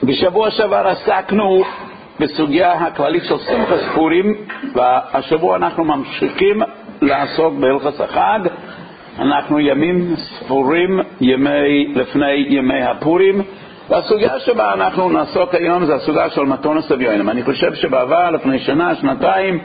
בשבוע שעבר עסקנו בסוגיה הכללית של שמחת פורים, והשבוע אנחנו ממשיכים לעסוק בהלכות החג. אנחנו ימים ספורים לפני ימי הפורים, והסוגיה שבה אנחנו נעסוק היום זה הסוגיה של מתונס אביונים. אני חושב שבעבר, לפני שנה, שנתיים,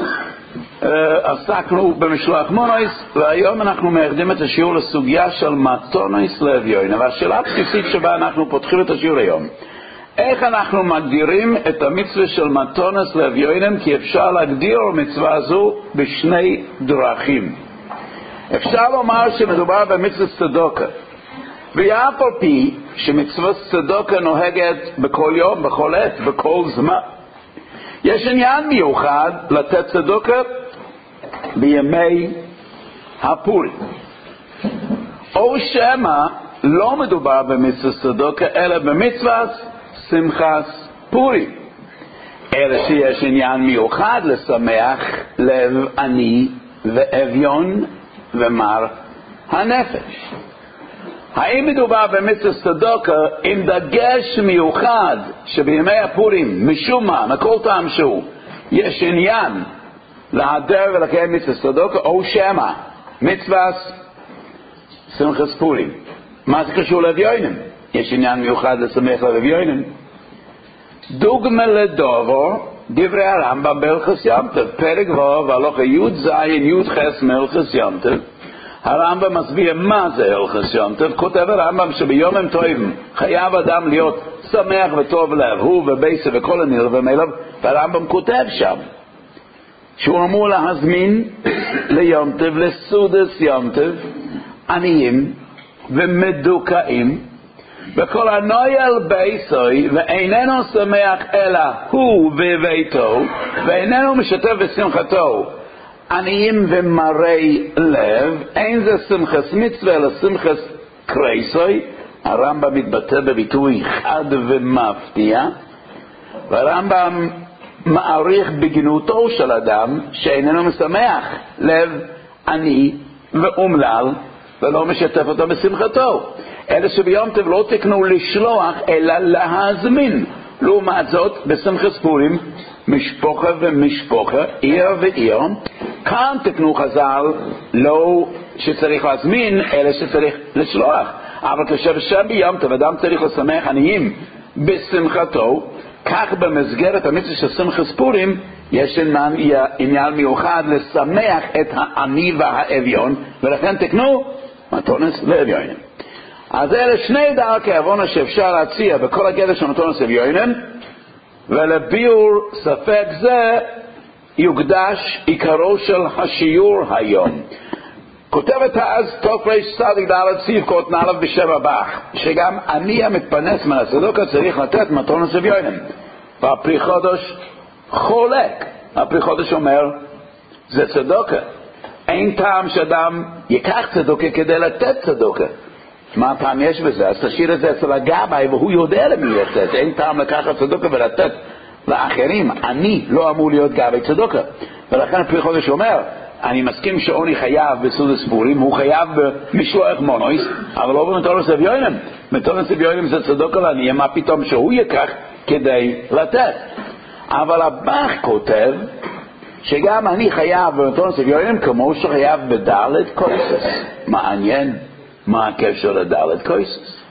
עסקנו במשלוח מונויס, והיום אנחנו מאחדים את השיעור לסוגיה של מתונס לאביונים. והשאלה הבסיסית שבה אנחנו פותחים את השיעור היום, איך אנחנו מגדירים את המצווה של מתונס לאביונים? כי אפשר להגדיר מצווה זו בשני דרכים. אפשר לומר שמדובר במצווה צדוקה, ואף על פי שמצווה צדוקה נוהגת בכל יום, בכל עת, בכל זמן, יש עניין מיוחד לתת צדוקה בימי הפורים. או שמא לא מדובר במצווה צדוקה אלא במצווה שמחת פורים, אלא שיש עניין מיוחד לשמח לב עני ואביון ומר הנפש. האם מדובר במצווה צדוקה עם דגש מיוחד שבימי הפורים משום מה, מכל טעם שהוא, יש עניין להדר ולקיים מצווה צדוקה, או שמא מצווה שמחת פורים? מה זה קשור לאביונים? יש עניין מיוחד לשמח לב אביונים. דוגמה לדובר דברי הרמב"ם בהלכות יום טוב, פרק ו' הלכה י"ז י"ח מהלכות יום טוב. הרמב"ם מסביר מה זה הלכות יום טוב. כותב הרמב"ם שביום טובים חייב אדם להיות שמח וטוב לב, הוא ובייסה וכל הנלווים אליו. והרמב"ם כותב שם שהוא אמור להזמין ליום טוב, לסעודת יום טוב, עניים ומדוכאים, וכל הנויל בייסוי ואיננו שמח אלא הוא בביתו, ואיננו משתף בשמחתו עניים ומרי לב, אין זה שמחת מצווה אלא שמחת קרייסוי. הרמב"ם מתבטא בביטוי חד ומפתיע, והרמב"ם מעריך בגנותו של אדם שאיננו משמח לב עני ואומלל ולא משתף אותו בשמחתו. אלה שביום טוב לא תקנו לשלוח אלא להזמין. לעומת זאת בשמחת פורים משפחה ומשפחה, עיר ועיר, כאן תקנו חז"ל לא שצריך להזמין אלא שצריך לשלוח. אבל כשם ביום טוב אדם צריך לשמח עניים בשמחתו, כך במסגרת המצווה של שמחת פורים יש עניין מיוחד לשמח את העני והאביון, ולכן תקנו מתונס לאביונים. אז אלה שני דרכי עוונה שאפשר להציע בכל הגדר של מתונס אביונים, ולביאור ספק זה יוקדש עיקרו של השיעור היום. כותבת אז תופרש צדיק ד' סיבקות נעלב בשבע בח, שגם אני המתפרנס מהצדוקה צריך לתת מתונס אביונים. והפרי חודש חולק. הפרי חודש אומר זה צדוקה, אין טעם שאדם ייקח צדוקה כדי לתת צדוקה. מה פעם יש בזה? אז תשאיר את זה אצל הגבאי והוא יודע למי לתת. אין טעם לקחת צדוקה ולתת לאחרים. אני לא אמור להיות גבאי צדוקה. ולכן הפרי חודש אומר, אני מסכים שעוני חייב בסעודת פורים, הוא חייב במשלוח מונויס, אבל לא במתונס אביונים. מתונס אביונים זה צדוקה לעני, מה פתאום שהוא ייקח כדי לתת? אבל הבח כותב שגם אני חייב במתונס אביונים כמו שחייב בדלת קויסס. מעניין מה הקשר לדלת קויסס.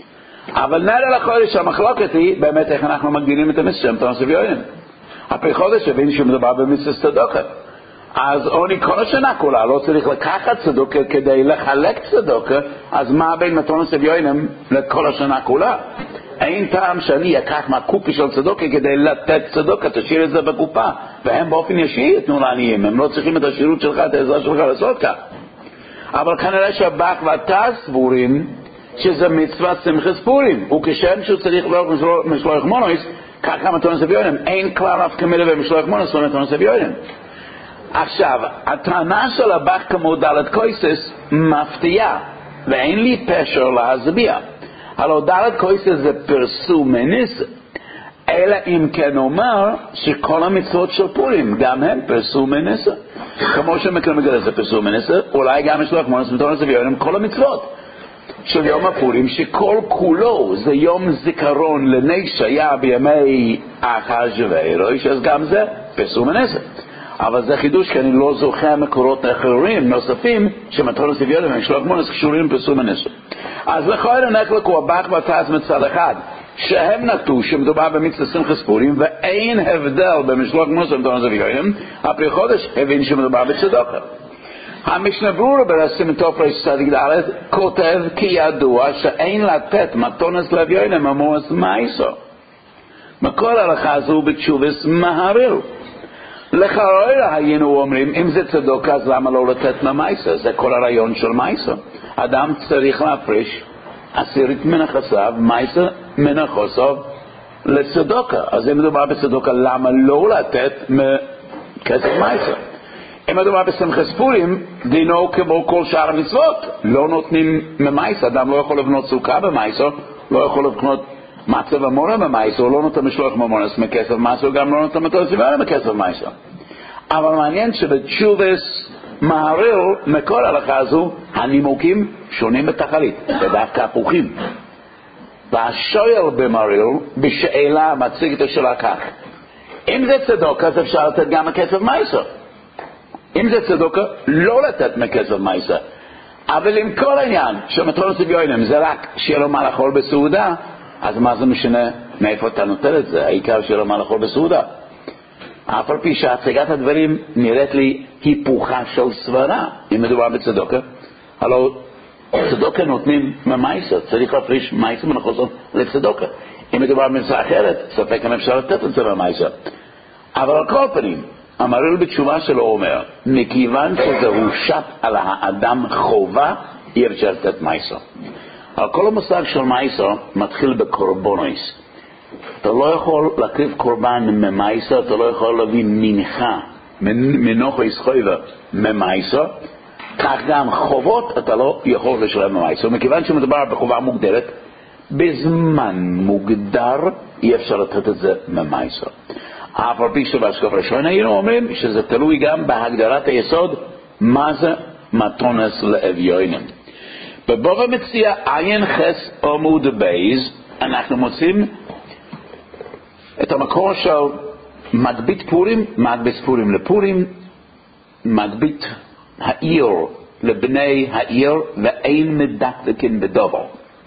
אבל נראה לחודש המחלוקת היא באמת איך אנחנו מגדירים את המצווה של מתונס אביונים. הפרי חודש הבין שמדובר במצווה צדוקה, אז עוני כל השנה כולה לא צריך לקחת צדוקה כדי לחלק צדוקה. אז מה בין מתונס אביונים לכל השנה כולה? אין טעם שאני אקח מהקופי של צדוקה כדי לתת צדוקה, תשאיר את זה בקופה, והם באופן ישיר יתנו לעניים, הם לא צריכים את השירות שלך, את העזרה שלך לעשות כך. אבל כנראה שהבח ואתה סבורים שזה מצווה שמחת פורים, וכשם שהוא צריך משלוח מונויס, ככה מתונס אביונים, אין כלל אף כמילה במשלוח מונויס ומתונס אביונים. עכשיו, הטענה של הבח כמו דלת קויסס מפתיעה, ואין לי פשר להסביר. הלא דלת קויסס זה פרסום מניסה, אלא אם כן אומר שכל המצוות של פורים גם הם פרסום מניסה. כמו שמקרה מגלה זה פרסום מניסה, אולי גם משלוח מונוס ומתונס אביונים כל המצוות. של יום הפורים, שכל כולו זה יום זיכרון לני שהיה בימי אחשוורוש, אז גם זה פסול מנסה. אבל זה חידוש, כי אני לא זוכר מקורות אחרים נוספים שמתרונס לוויונים ומשלוח מונס קשורים פסול מנסה. אז לכאורה נחלקו הבח והתעש מצד אחד, שהם נקטו שמדובר במצוות שמחת פורים, ואין הבדל במשלוח מונס ומתרונס לוויונים. הפרי חודש הבין שמדובר בצדוקה. המשנה ברורה ברס"ם תרצ"ד כותב כי ידוע שאין לתת מתונס לוויונים עמוס מייסו. מקור ההלכה הזו בתשובס מהר"ל. לכאורה היינו אומרים, אם זה צדוקה אז למה לא לתת ממייסה? זה כל הרעיון של מייסה. אדם צריך להפריש 10 מנכסיו, מייסה מנכסיו לצדוקה. אז אם מדובר בצדוקה, למה לא לתת מכסף מייסה? אם מדובר בשמחת פורים, דינו כמו כל שאר המצוות, לא נותנים ממייסה. אדם לא יכול לבנות סוכה במייסה, לא יכול לקנות מצב המורה במייסה, הוא לא נותן משלוח ממונס מכסף מייסה, הוא גם לא נותן מתונס לוויונים מכסף מייסה. אבל מעניין שבתשובס מהר"ל, מקור ההלכה הזו, הנימוקים שונים בתכלית, ודווקא הפוכים. והשואל במהר"ל בשאלה מציג את השאלה כך: אם זה צדוקה, אז אפשר לתת גם מכסף מייסה. אם זה צדוקה, לא לתת מכסף מייסה. אבל אם כל העניין שמתונס לוויונים זה רק שיהיה לו מה לאכול בסעודה, אז מה זה משנה מאיפה אתה נותן את זה? העיקר שיהיה לו מה לאכול בסעודה. אף על פי שהצגת הדברים נראית לי היפוכה של סברה. אם מדובר בצדוקה, הלוא צדוקה נותנים ממייסה, צריך להפריש מייסה מנכסות לצדוקה. אם מדובר במצווה אחרת, ספק אם אפשר לתת את זה ממייסה. אבל על כל פנים, המהר"ל בתשובה שלו אומר, מכיוון שזה הושת על האדם חובה, אי אפשר לתת מייסה. אבל כל המושג של מייסה מתחיל בקורבנוס. אתה לא יכול להקריב קורבן ממייסה, אתה לא יכול להביא מנחה, מנוחס חויבה ממייסה, כך גם חובות אתה לא יכול לשלם ממייסה. ומכיוון שמדובר בחובה מוגדרת, בזמן מוגדר אי אפשר לתת את זה ממייסה. אף על פי שבהשקפה ראשונה היינו אומרים שזה תלוי גם בהגדרת היסוד, מה זה מתונס לאביונים. בבבא מציעא עין חס עמוד בייז אנחנו מוצאים את המקור של מגבית פורים, מגבית פורים לפורים, מגבית העיר לבני העיר, ואין מדקדקין בדבר.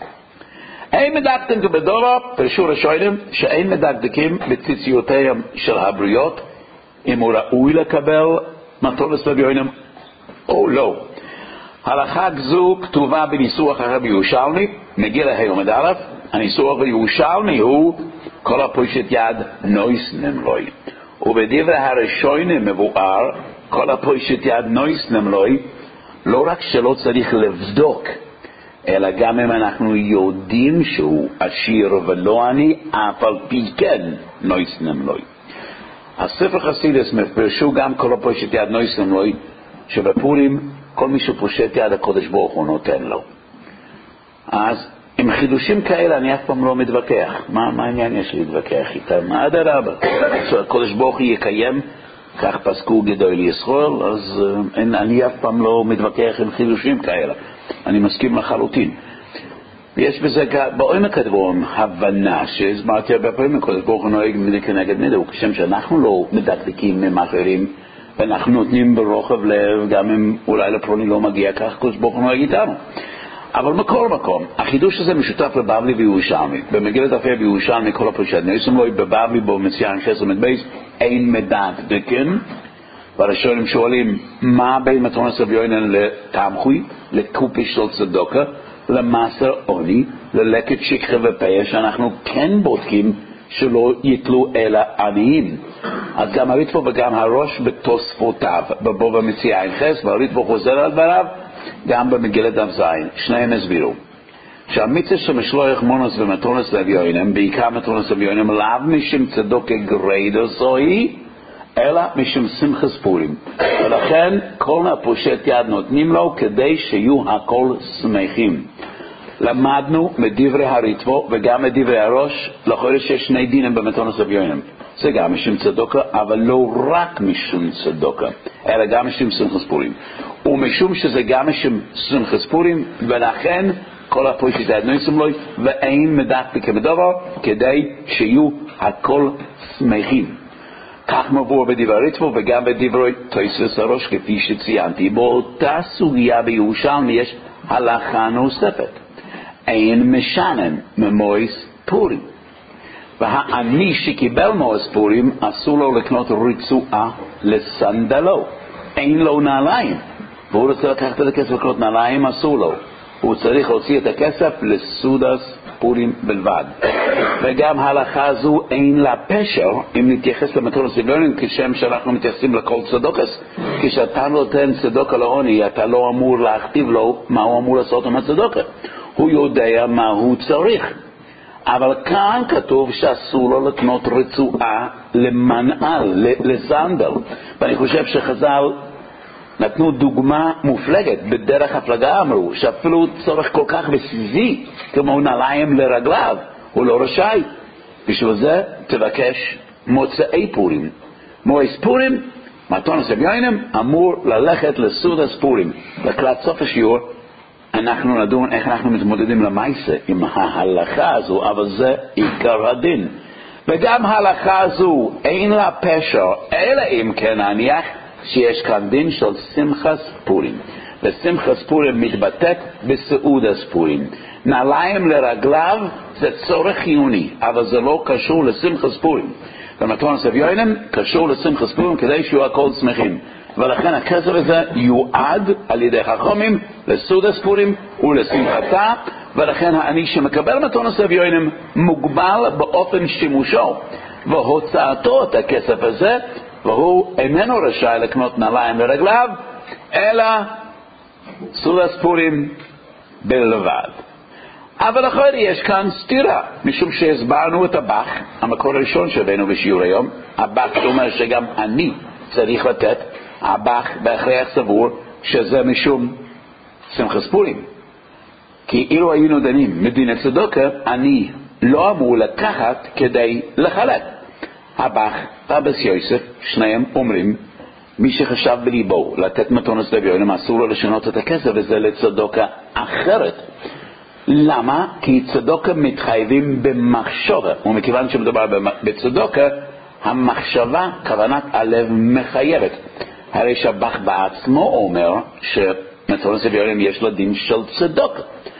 אין מדקדקין בדבר, פרשו ראשונים, שאין מדקדקים בציציותיהם של הבריות, אם הוא ראוי לקבל מתונס לאביונים או לא. הלכה זו כתובה בניסוח הרבי ירושלמי, מגילה עמוד א'. הניסוח בירושלמי הוא כל הפושט יד נויס נמלוי, ובדברי הראשונים מבואר כל הפושט יד נויס נמלוי, לא רק שלא צריך לבדוק, אלא גם אם אנחנו יודעים שהוא עשיר ולא עני, אף על פי כן נויס נמלוי. הספר חסידס מפרשו גם כל הפושט יד נויס נמלוי, שבפורים כל מי שפושט יד הקודש ברוך הוא נותן לו. אז עם חידושים כאלה אני אף פעם לא מתווכח. מה העניין יש להתווכח איתם? אדרבה, הקודש ברוך הוא יקיים, כך פסקו גדול ישראל, אז אני אף פעם לא מתווכח עם חידושים כאלה. אני מסכים לחלוטין. ויש בזה בעומק הדברים הבנה שהסברתי הרבה פעמים, הקודש ברוך הוא נוהג מידה כנגד מידה, וכשם שאנחנו לא מדקדקים ממאחרים, ואנחנו נותנים ברוחב לב, גם אם אולי לפרוני לא מגיע כך, הקודש ברוך הוא נוהג איתנו. אבל בכל מקום, החידוש הזה משותף לבבלי וירושלמי. במגילת אופיה בירושלמי כל הפושט נויס נמלוי, בבבלי בו מציע חס עמוד בייז, אין מדקדקין. והראשונים שואלים, מה בין מתונס לאביונים לתמחוי, לקופי של צדוקה, למסר עוני, ללקט שכחה ופיה, שאנחנו כן בודקים שלא יתלו אלא עניים. אז גם הריטב"א וגם הראש בתוספותיו, בבבא מציע חס, והריטב"א חוזר על דבריו, גם במגילת דף זין, שניהם הסבירו שהמצווה של משלוח מונס ומתונס לאביונים, בעיקר מתונס לאביונים, לאו משום צדוקה גריידא זוהי, אלא משום שמחת פורים. ולכן כל הפושט יד נותנים לו כדי שיהיו הכל שמחים. למדנו מדברי הריטב"א וגם מדברי הראש לחודש שיש שני דינים במתונס לאביונים. זה גם משום צדוקה, אבל לא רק משום צדוקה, אלא גם משום שמחת פורים. ומשום שזה גם משום שמחת פורים, ולכן כל הפוישת הדנויסים לו, ואין מדקדק כמדבר, כדי שיהיו הכל שמחים. כך מבוא בדברי ריטב"א וגם בדברי תוספות הראש, כפי שציינתי. באותה סוגיה בירושלמי יש הלכה נוספת. אין משנן ממועס פורים. והעני שקיבל מועס פורים, אסור לו לקנות רצועה לסנדלו. אין לו נעליים. והוא רוצה לקחת את הכסף לקנות נעליים, אסור לו. הוא צריך להוציא את הכסף לסעודת פורים בלבד. וגם ההלכה הזו אין לה פשר אם נתייחס למתנות סביונים, כשם שאנחנו מתייחסים לכל צדוקס. כשאתה נותן צדוקה לעוני, אתה לא אמור להכתיב לו מה הוא אמור לעשות עם הצדוקה. הוא יודע מה הוא צריך. אבל כאן כתוב שאסור לו לקנות רצועה למנעל, לסנדל. ואני חושב שחז"ל נתנו דוגמה מופלגת. בדרך הפלגה אמרו שאפילו צורך כל כך בסיסי כמו נעליים לרגליו הוא לא רשאי. בשביל זה תבקש מוצאי פורים. מועס פורים, מתנות סביונים, אמור ללכת לסעודת פורים. לקראת סוף השיעור אנחנו נדון איך אנחנו מתמודדים למעשה עם ההלכה הזו, אבל זה עיקר הדין. וגם ההלכה הזו אין לה פשר, אלא אם כן נניח שיש כאן דין של שמחת פורים. ושמחת פורים מתבטאת בסעודת פורים. נעליים לרגליו זה צורך חיוני, אבל זה לא קשור לשמחת פורים. ומתנות סביונים קשור לשמחת פורים כדי שיהיו הכל שמחים. ולכן הכסף הזה יועד על ידי חכמים לסעודת פורים ולשמחתה, ולכן העני שמקבל מתנות סביונים מוגבל באופן שימושו והוצאתו את הכסף הזה, והוא איננו רשאי לקנות נעליים לרגליו אלא סעודת פורים בלבד. אבל אחרי יש כאן סתירה, משום שהסברנו את הבח, המקור הראשון שבנו בשיעור היום. הבח אומר שגם אני צריך לתת. הבח בהכרח סבור שזה משום שמחת פורים, כי אילו היינו דנים מדין צדוקה, אני לא אמור לקחת כדי לחלק. הבח ואבס יוסף שניהם אומרים מי שחשב בליבו לתת מתנות סביונים אסור לו לשנות את הכסף, וזה לצדוקה אחרת. למה? כי צדוקה מתחייבים במחשבה, ומכיוון שמדובר בצדוקה, המחשבה, כוונת הלב מחייבת. הרי שהבח בעצמו אומר שמתנות סביונים יש לה דין של צדוקה.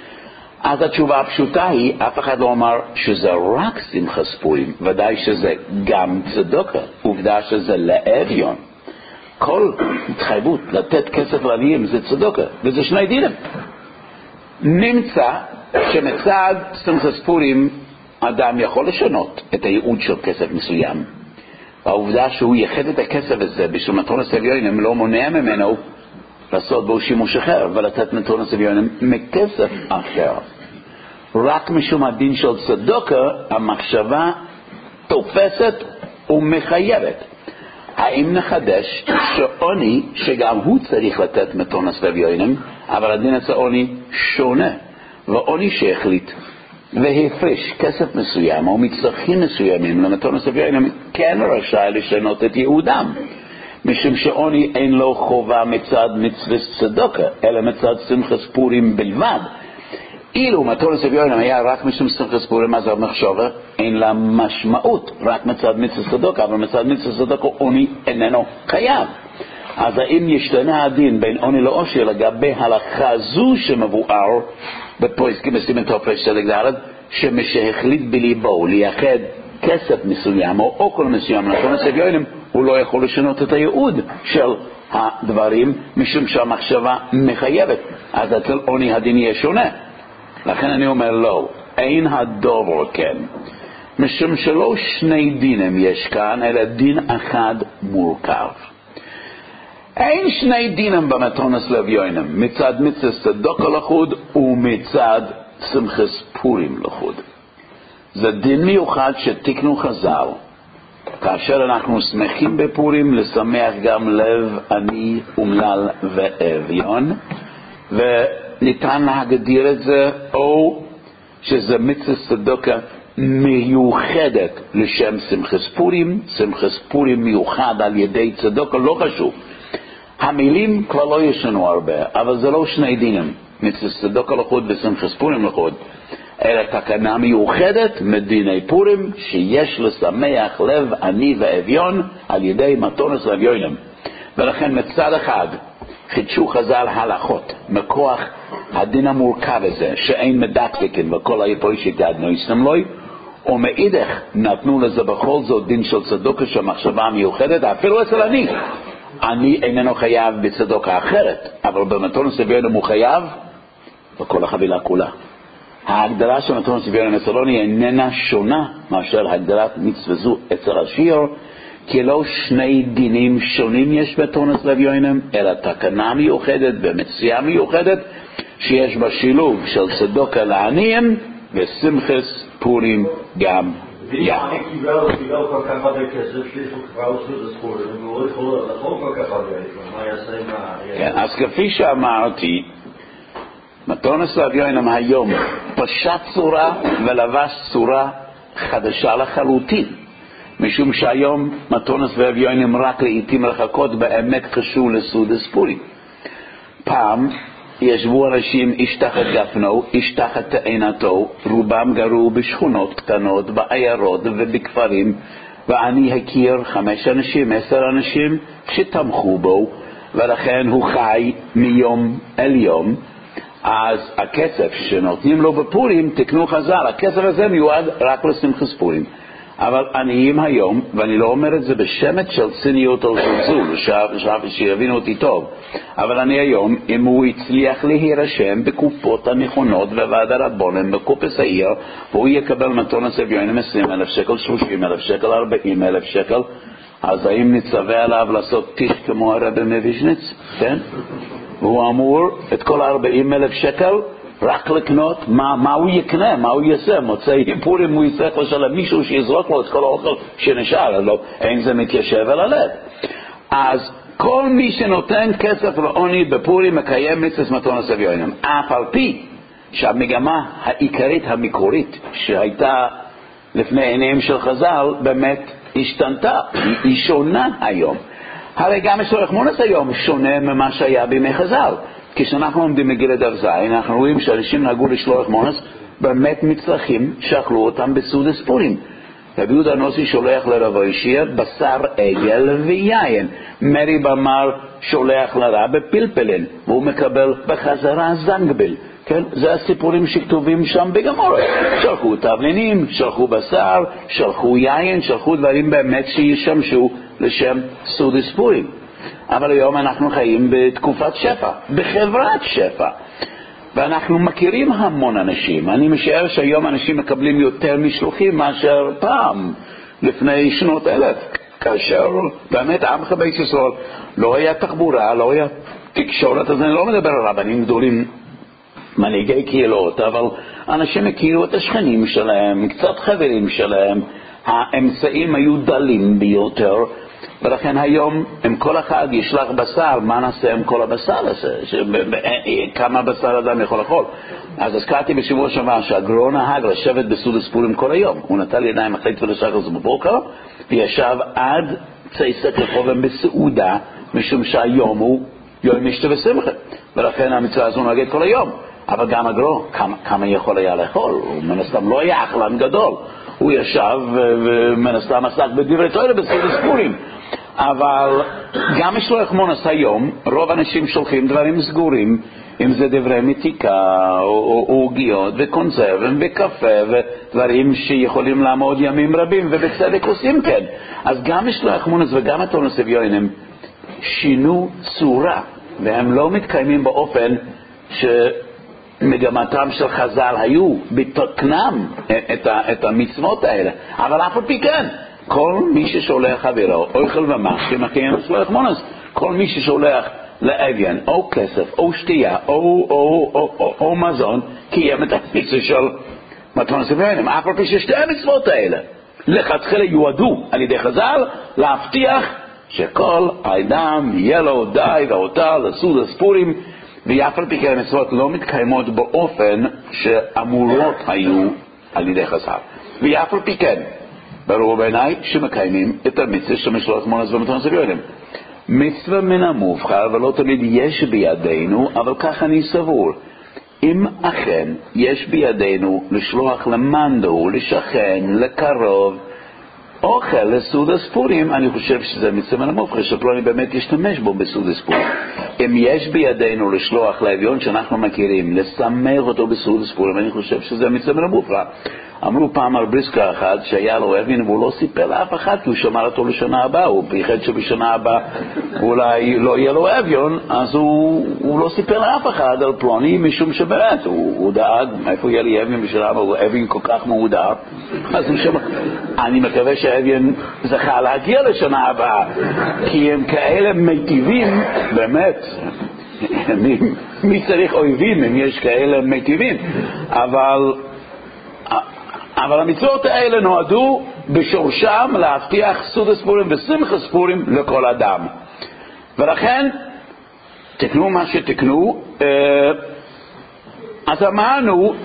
אז התשובה הפשוטה היא, אף אחד לא אומר שזה רק שמחת פורים, ודאי שזה גם צדוקה, עובדה שזה לאביון. כל התחייבות לתת כסף לעניים זה צדוקה, וזה שני דינים. נמצא שמצד שמחת פורים אדם יכול לשנות את הייעוד של כסף מסוים. והעובדה שהוא יחד את הכסף הזה בשביל מתנות סביונים לא מונע ממנו לעשות בו שימוש אחר ולתת מתנות סביונים מכסף אחר. רק משום הדין של צדוקה המחשבה תופסת ומחייבת. האם נחדש שעוני שגם הוא צריך לתת מתנות סביונים, אבל הדין הזה עוני שונה, ועוני שהחליט והפריש כסף מסוים או מצרכים מסוימים למתנות סביונים כן רשאי לשנות את ייעודם, משום שעוני אין לו חובה מצד מצוות צדוקה אלא מצד שמחת פורים בלבד. אילו מתנות סביונים היה רק משום שמחת פורים, אז המחשבה אין לה משמעות, רק מצד מצוות צדוקה, אבל מצד מצוות צדוקה עוני איננו חייב. אז האם ישתנה הדין בין עוני לעושר לגבי הלכה זו שמבואר בפוסקים בסימן תופש צדק ד', שמשהחליט בליבו לייחד כסף מסוים או אוכל מסוים למתנות סביונים, הוא לא יכול לשנות את הייעוד של הדברים משום שהמחשבה מחייבת. אז אצל עוני הדין יהיה שונה. לכן אני אומר לא, אין הדובר כן, משום שלא שני דינים יש כאן אלא דין אחד מורכב. אין שני דינים במתנות סביונים, מצד מצוות צדוקה לחוד ומצד שמחת פורים לחוד. זה דין מיוחד שתיקנו חז"ל, כאשר אנחנו שמחים בפורים לשמח גם לב עני אומלל ואביון, וניתן להגדיר את זה או שזה מצוות צדוקה מיוחדת לשם שמחת פורים, שמחת פורים מיוחד על ידי צדוקה, לא חשוב. המילים כבר לא ישנו הרבה, אבל זה לא שני דינים. מצוות צדוקה לחוד ושמחת פורים לחוד, אלא תקנה מיוחדת מדיני פורים שיש לשמח לב עני ואביון על ידי מתונס ואביונים. ולכן מצד אחד חידשו חז"ל הלכות מכוח הדין המורכב הזה שאין מדקדקין וכל היפוישית יד נויסם לוי, ומאידך נתנו לזה בכל זאת דין של צדוקה של מחשבה מיוחדת אפילו אצל אני איננו חייב בצדוקה אחרת, אבל במתונס ואביונים הוא חייב בכל החבילה כולה. ההגדרה של מתונס ואביונים אצל עני איננה שונה מאשר הגדרת מצווה זו אצל עשיר, כי לא שני דינים שונים יש בתונס ואביונים, אלא תקנה מיוחדת ומציאה מיוחדת שיש בה שילוב של צדוקה לעניים ושמחת פורים גם יחד. אז כפי שאמרתי, מתונס ואביונים היום פשט צורה ולבש צורה חדשה לחלוטין, משום שהיום מתונס ואביונים רק לעיתים רחוקות באמת קשור לסעודת פורים. פעם ישבו אנשים איש תחת גפנו, איש תחת תאנתו, רובם גרו בשכונות קטנות, בעיירות ובכפרים, ואני הכיר 5 אנשים, 10 אנשים שתמכו בו, ולכן הוא חי מיום אל יום. אז הכסף שנותנים לו בפורים, תקנו חז"ל, הכסף הזה מיועד רק לשמחת פורים. אבל עניים היום, ואני לא אומר את זה בשמת של ציניות או זלזול, שיבינו אותי טוב, אבל אני היום, אם הוא הצליח להירשם בקופות הנכונות בוועד הרבונים, בקופס העיר, והוא יקבל מתונס ואביונים 20,000 שקל, 30,000 שקל, 40,000 שקל, אז האם נצווה עליו לעשות טיש כמו הרבי מוויז'ניץ? כן? והוא אמור את כל 40,000 שקל רק לקנות, מה הוא יקנה, מה הוא יעשה, מוצאי פורים הוא יצטרך לשלם מישהו שיזרוק לו את כל האוכל שנשאר, לא, אין זה מתיישב על הלב. אז כל מי שנותן כסף לעוני בפורים מקיים מצוות מתונס ואביונים, אף על פי שהמגמה העיקרית המקורית שהייתה לפני עיניהם של חז"ל באמת השתנתה, היא שונה היום. הרי גם משלוח מונס היום שונה ממה שהיה בימי חז"ל. כשאנחנו עומדים מגיל דף ז', אנחנו רואים שאנשים נהגו לשלוח מונס באמת מצרכים שאכלו אותם בסעודת פורים. רבי יהודה הנוסי שולח לרב ישיה בשר עגל ויין, מרי במר שולח לרב בפלפלין והוא מקבל בחזרה זנגבל. כן? זה הסיפורים שכתובים שם בגמורה. שלחו תבלינים, שלחו בשר, שלחו יין, שלחו דברים באמת שישמשו לשם סעודת פורים. אבל היום אנחנו חיים בתקופת שפע, בחברת שפע, ואנחנו מכירים המון אנשים. אני משער שהיום אנשים מקבלים יותר משלוחים מאשר פעם לפני שנות 1000, כאשר באמת עמך בית ישראל לא היה תחבורה, לא היה תקשורת. אז אני לא מדבר על רבנים גדולים, מנהיגי קהילות, אבל אנשים הכירו את השכנים שלהם, קצת חברים שלהם, האמצעים היו דלים ביותר, ולכן היום אם כל אחד ישלח בשר, מה נעשה עם כל הבשר הזה? כמה בשר אדם יכול לאכול? אז הזכרתי בשבוע שעבר שהגרו נהג לשבת בסעודת פורים כל היום. הוא נטל ידיים אחרי תפילת שחר בבוקר וישב עד צייסת לחובם בסעודה, משום שהיום הוא יום משתה ושמחה, ולכן המצווה הזו נהגת כל היום. אבל גם הגרו, כמה יכול היה לאכול? הוא מן הסתם לא היה אכלן גדול, הוא ישב ומן הסתם עסק בדברי תורה בסעודת פורים. אבל גם משלוח מונס היום רוב אנשים שולחים דברים סגורים, אם זה דברי מתיקה או עוגיות וקונסרבים וקפה ודברים שיכולים לעמוד ימים רבים, ובצדק עושים כן. אז גם משלוח מונס וגם מתונס ואביונים שינו צורה, והם לא מתקיימים באופן שמגמתם של חז"ל היו בתקנם את המצוות האלה. אבל אף על פי כן, כל מי ששולח חברו אוכל ומשקה מקיים משלוח מונס. כל מי ששולח לאביון או כסף או שתייה או מזון קיים את המצווה של מתונס ואביונים. אף על פי ששתי המצוות האלה לכתחילה יועדו על ידי חז"ל להבטיח שכל האדם יהיה לו די והותר לסעודת פורים, ואף על פי כן המצוות לא מתקיימות באופן שאמורות היו על ידי חז"ל. ואף על פי כן ברור בעיניי שמקיימים את המצווה של משלוח מונס ומתונס ואביונים. מצווה מן המובחר ולא תמיד יש בידינו, אבל כך אני סבור. אם אכן יש בידינו לשלוח למנדו, לשכן, לקרוב, אוכל לסעודת פורים, אני חושב שזה מצווה למופרע, שפלוני באמת ישתמש בו בסעודת פורים. אם יש בידינו לשלוח לאביון שאנחנו מכירים, לשמח אותו בסעודת פורים, אני חושב שזה מצווה למופרע. אמרו פעם על בריסקה אחד שהיה לו אביון והוא לא סיפר לאף אחד, כי הוא שמר אותו לשנה הבאה, הוא פחד שבשנה הבאה אולי לא יהיה לו אביון, אז הוא לא סיפר לאף אחד על פלוני, משום שבאמת הוא דאג, איפה יהיה לי אביון בשנה הבאה, הוא אביון כל כך מהודר, אז הוא שמר. אני מקווה שהאביון זכה להגיע לשנה הבאה, כי הם כאלה מיטיבים, באמת, מי צריך אויבים אם יש כאלה מיטיבים, אבל המצוות האלה נועדו בשורשם להבטיח סעודת פורים ושמחת פורים לכל אדם. ולכן תקנו מה שתקנו. אז אמרנו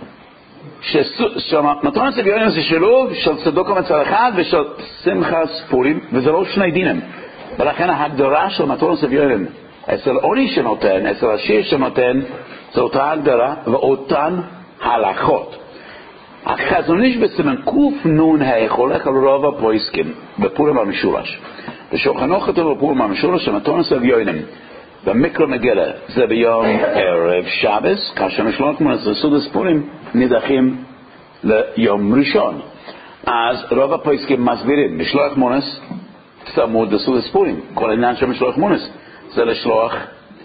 שמתנת אביונים זה שילוב של צדוק מצד אחד ושל שמחת פורים, וזה לא שני דינים. ולכן ההגדרה של מתנת אביונים אצל עוני שנותן, אצל עשיר שנותן, זו אותה הגדרה ואותן הלכות. החזון איש בסימן קנ"ה הולך על רוב הפוסקים בפורים המשולש. ושולחן ערוך כתוב בפורים המשולש שמתנת אביונים במקרא מגילה זה ביום ערב שבת, כאשר משלוח מונס וסעודת פורים נדחים ליום ראשון. אז רוב הפוסקים מסבירים משלוח מונס צמוד לסעודת פורים. כל העניין של משלוח מונס זה לשלוח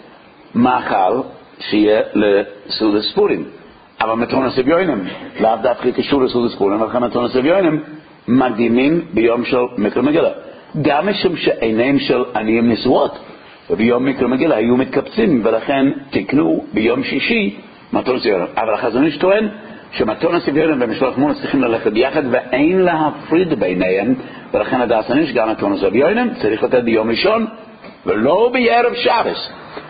מאכל שיהיה לסעודת פורים. אבל מתנת אביונים לאו דווקא קשור לסעודת פורים, ולכן מתנת אביונים מקדימים ביום של מקרא מגילה. גם משום שעיניהם של עניים נשואות, וביום מקרא מגילה היו מתקבצים, ולכן תקנו ביום שישי מתנת אביונים. אבל החזון איש טוען שמתנת אביונים ומשלוח מונס צריכים ללכת ביחד ואין להפריד ביניהם, ולכן הדעת איש גם מתנת אביונים צריך לתת ביום ראשון ולא בערב שבת.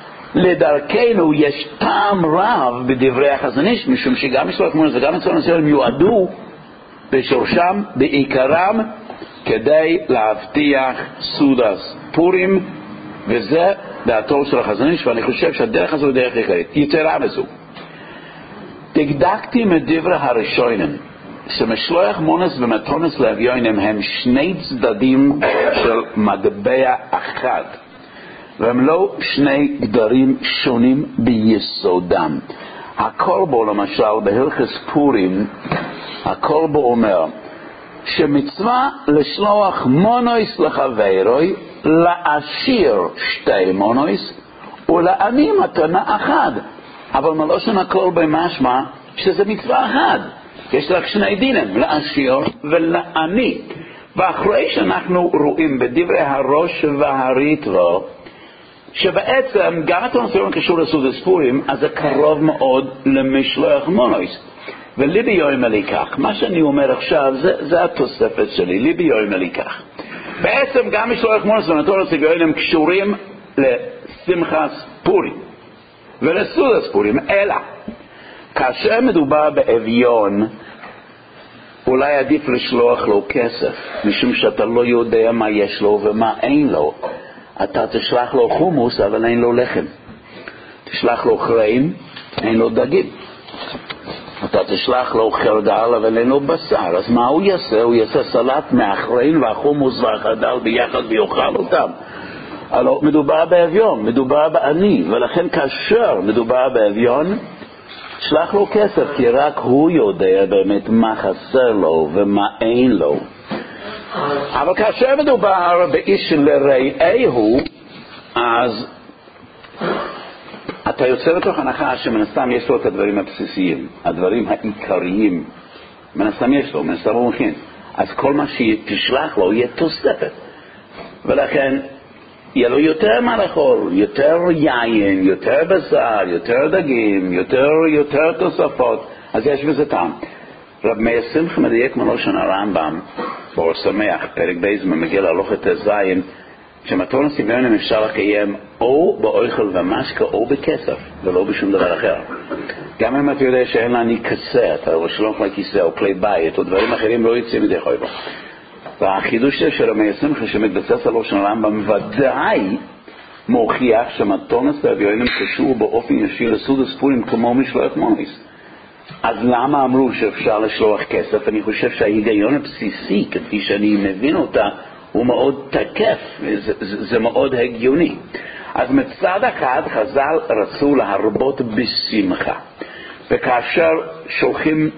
לדרכנו יש טעם רב בדברי החזון איש, משום שגם משלוח מונס וגם מתנת אביונים יועדו בשורשם בעיקרם כדי להבטיח סעודת פורים, וזה דעתו של החזון איש, ואני חושב שהדרך הזו היא דרך עיקרית. יתרה מזו, דקדקתי מדברי הראשונים שמשלוח מונס ומתנת לאביונים הם שני צדדים של מטבע אחד, והם לא שני גדרים שונים ביסודם. הכל בו למשל בהלכות פורים, הכל בו אומר שמצווה לשלוח מונויס לחברוי, לעשיר שתי מונויס ולעני מתנה אחד. אבל מלושן הכל במשמע שזה מצווה אחד, יש רק שני דינים, לעשיר ולעני. ואחרי שאנחנו רואים בדברי הראש והריטרו שבעצם גם התנ"ך קשור לסעודת פורים, אז זה קרוב מאוד למשלוח מונויס. וליבי יום הליקח, מה שאני אומר עכשיו זה התוספת שלי, ליבי יום הליקח. בעצם גם משלוח מונוס ומתנת אביונים קשורים לשמחת פורים ולסעודת פורים, אלא כאשר מדובר באביון אולי עדיף לשלוח לו כסף, משום שאתה לא יודע מה יש לו ומה אין לו. אתה תשלח לו חומוס אבל אין לו לחם, תשלח לו חראים, אין לו דגים, אתה תשלח לו חרדל אבל אין לו בשר. אז מה הוא יעשה? הוא יעשה סלט מהחראים והחומוס והחרדל ביחד ויאכל אותם. הלוא מדובר באביון, מדובר בעני, ולכן כאשר מדובר באביון שלח לו כסף, כי רק הוא יודע באמת מה חסר לו ומה אין לו. אבל כאשר מדובר באיש לרעהו, אז אתה יוצא לתוך הנחה שמן הסתם יש לו את הדברים הבסיסיים, הדברים העיקריים, מן הסתם יש לו, מן הסתם הוא מכין. אז כל מה שתשלח לו יהיה תוספת, ולכן יהיה לו יותר מה לאכול, יותר יין, יותר בשר, יותר דגים, יותר תוספות. אז יש בזה טעם. רב מאיר שמחה מדייק מלושן הרמב"ם באור שמח, פרק ב' במגילה הלכות ז', שמתנת אביונים אפשר לקיים או באוכל ומשקה או בכסף, ולא בשום דבר אחר. גם אם אתה יודע שאין להני כסה, אתה רשלום כלי כיסא או כלי בית או דברים אחרים לא יוצאים מדי חוי בו. והחידוש של רב מאיר שמחה שמתבסס על לושן הרמב"ם ודאי מוכיח שמתונס לאביונים קשור באופן ישיר לסעודת פורים כמו משלוח מונויס. אז למה אמרו שאפשר לשלוח כסף? אני חושב שההיגיון הבסיסי, כפי שאני מבין אותה, הוא מאוד תקף, זה מאוד הגיוני. אז מצד אחד חז"ל רצו להרבות בשמחה, וכאשר שולחים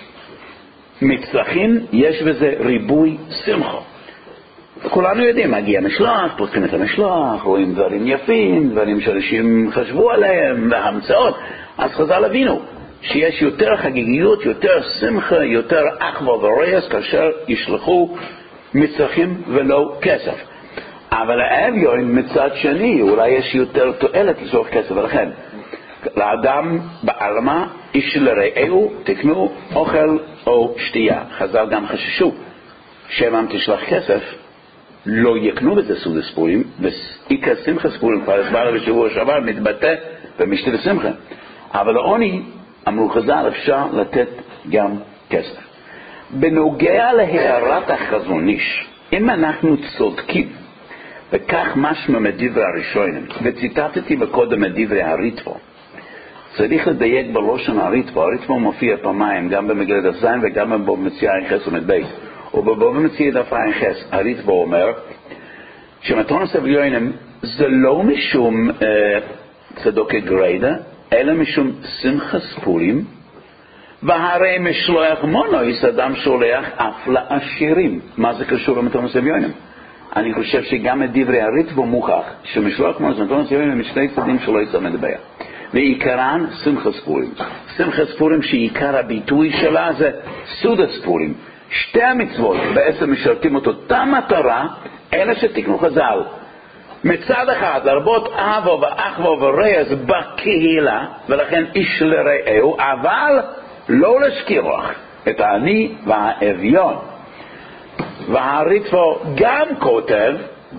מצרכים יש בזה ריבוי שמחה. כולנו יודעים, מגיע משלוח, פותחים את המשלוח, רואים דברים יפים, דברים שאנשים חשבו עליהם, והמצאות. אז חז"ל הבינו שיש יותר חגיגיות, יותר שמחה, יותר אחווה ורעש כאשר ישלחו מצרכים ולא כסף. אבל האביון מצד שני, אולי יש יותר תועלת לשלוח כסף, ולכן לאדם בעלמה איש לרעהו תקנו אוכל או שתייה. חז"ל גם חששו שמם תשלח כסף לא יקנו בזה סעודת פורים, ועיקר שמחה ספורים כבר הסברנו בשבוע שעבר מתבטא במשתה שמחה. אבל לעוני אמרו חז"ל אפשר לתת גם כסף. בנוגע להערת החזון איש, אם אנחנו צודקים וכך משמע מדברי הראשונים, וציטטתי בקודם מדברי הריטב"א, צריך לדייק בלושן הריטב"א. הריטב"א מופיע פעמיים, גם במגילת הזין וגם בבבא מציעא ע"ח עמוד ב'. ובבבא מציעא דף ע"ח הריטב"א אומר שמתונס לאביונים זה לא משום צדוקי גריידא, אלא משום שמחה ספורים, והרי משלוח מונויס אדם שולח אף לעשירים. מה זה קשור למתונס לאביונים? אני חושב שגם את דברי הריטב"א מוכח שמשלוח מונויס ומתונס לאביונים הם משני צדדים שלא יצא מדבר. ועיקרן שמחה ספורים. שמחה ספורים שעיקר הביטוי שלה זה סעודת פורים. שתי המצוות בעצם משרתים את אותה מטרה, אלא שתיקנו חז"ל. מצד אחד להרבות אהבה ואחווה ורעש בקהילה, ולכן איש לרעהו, אבל לא לשכוח את העני והאביון. והריטב"א גם כותב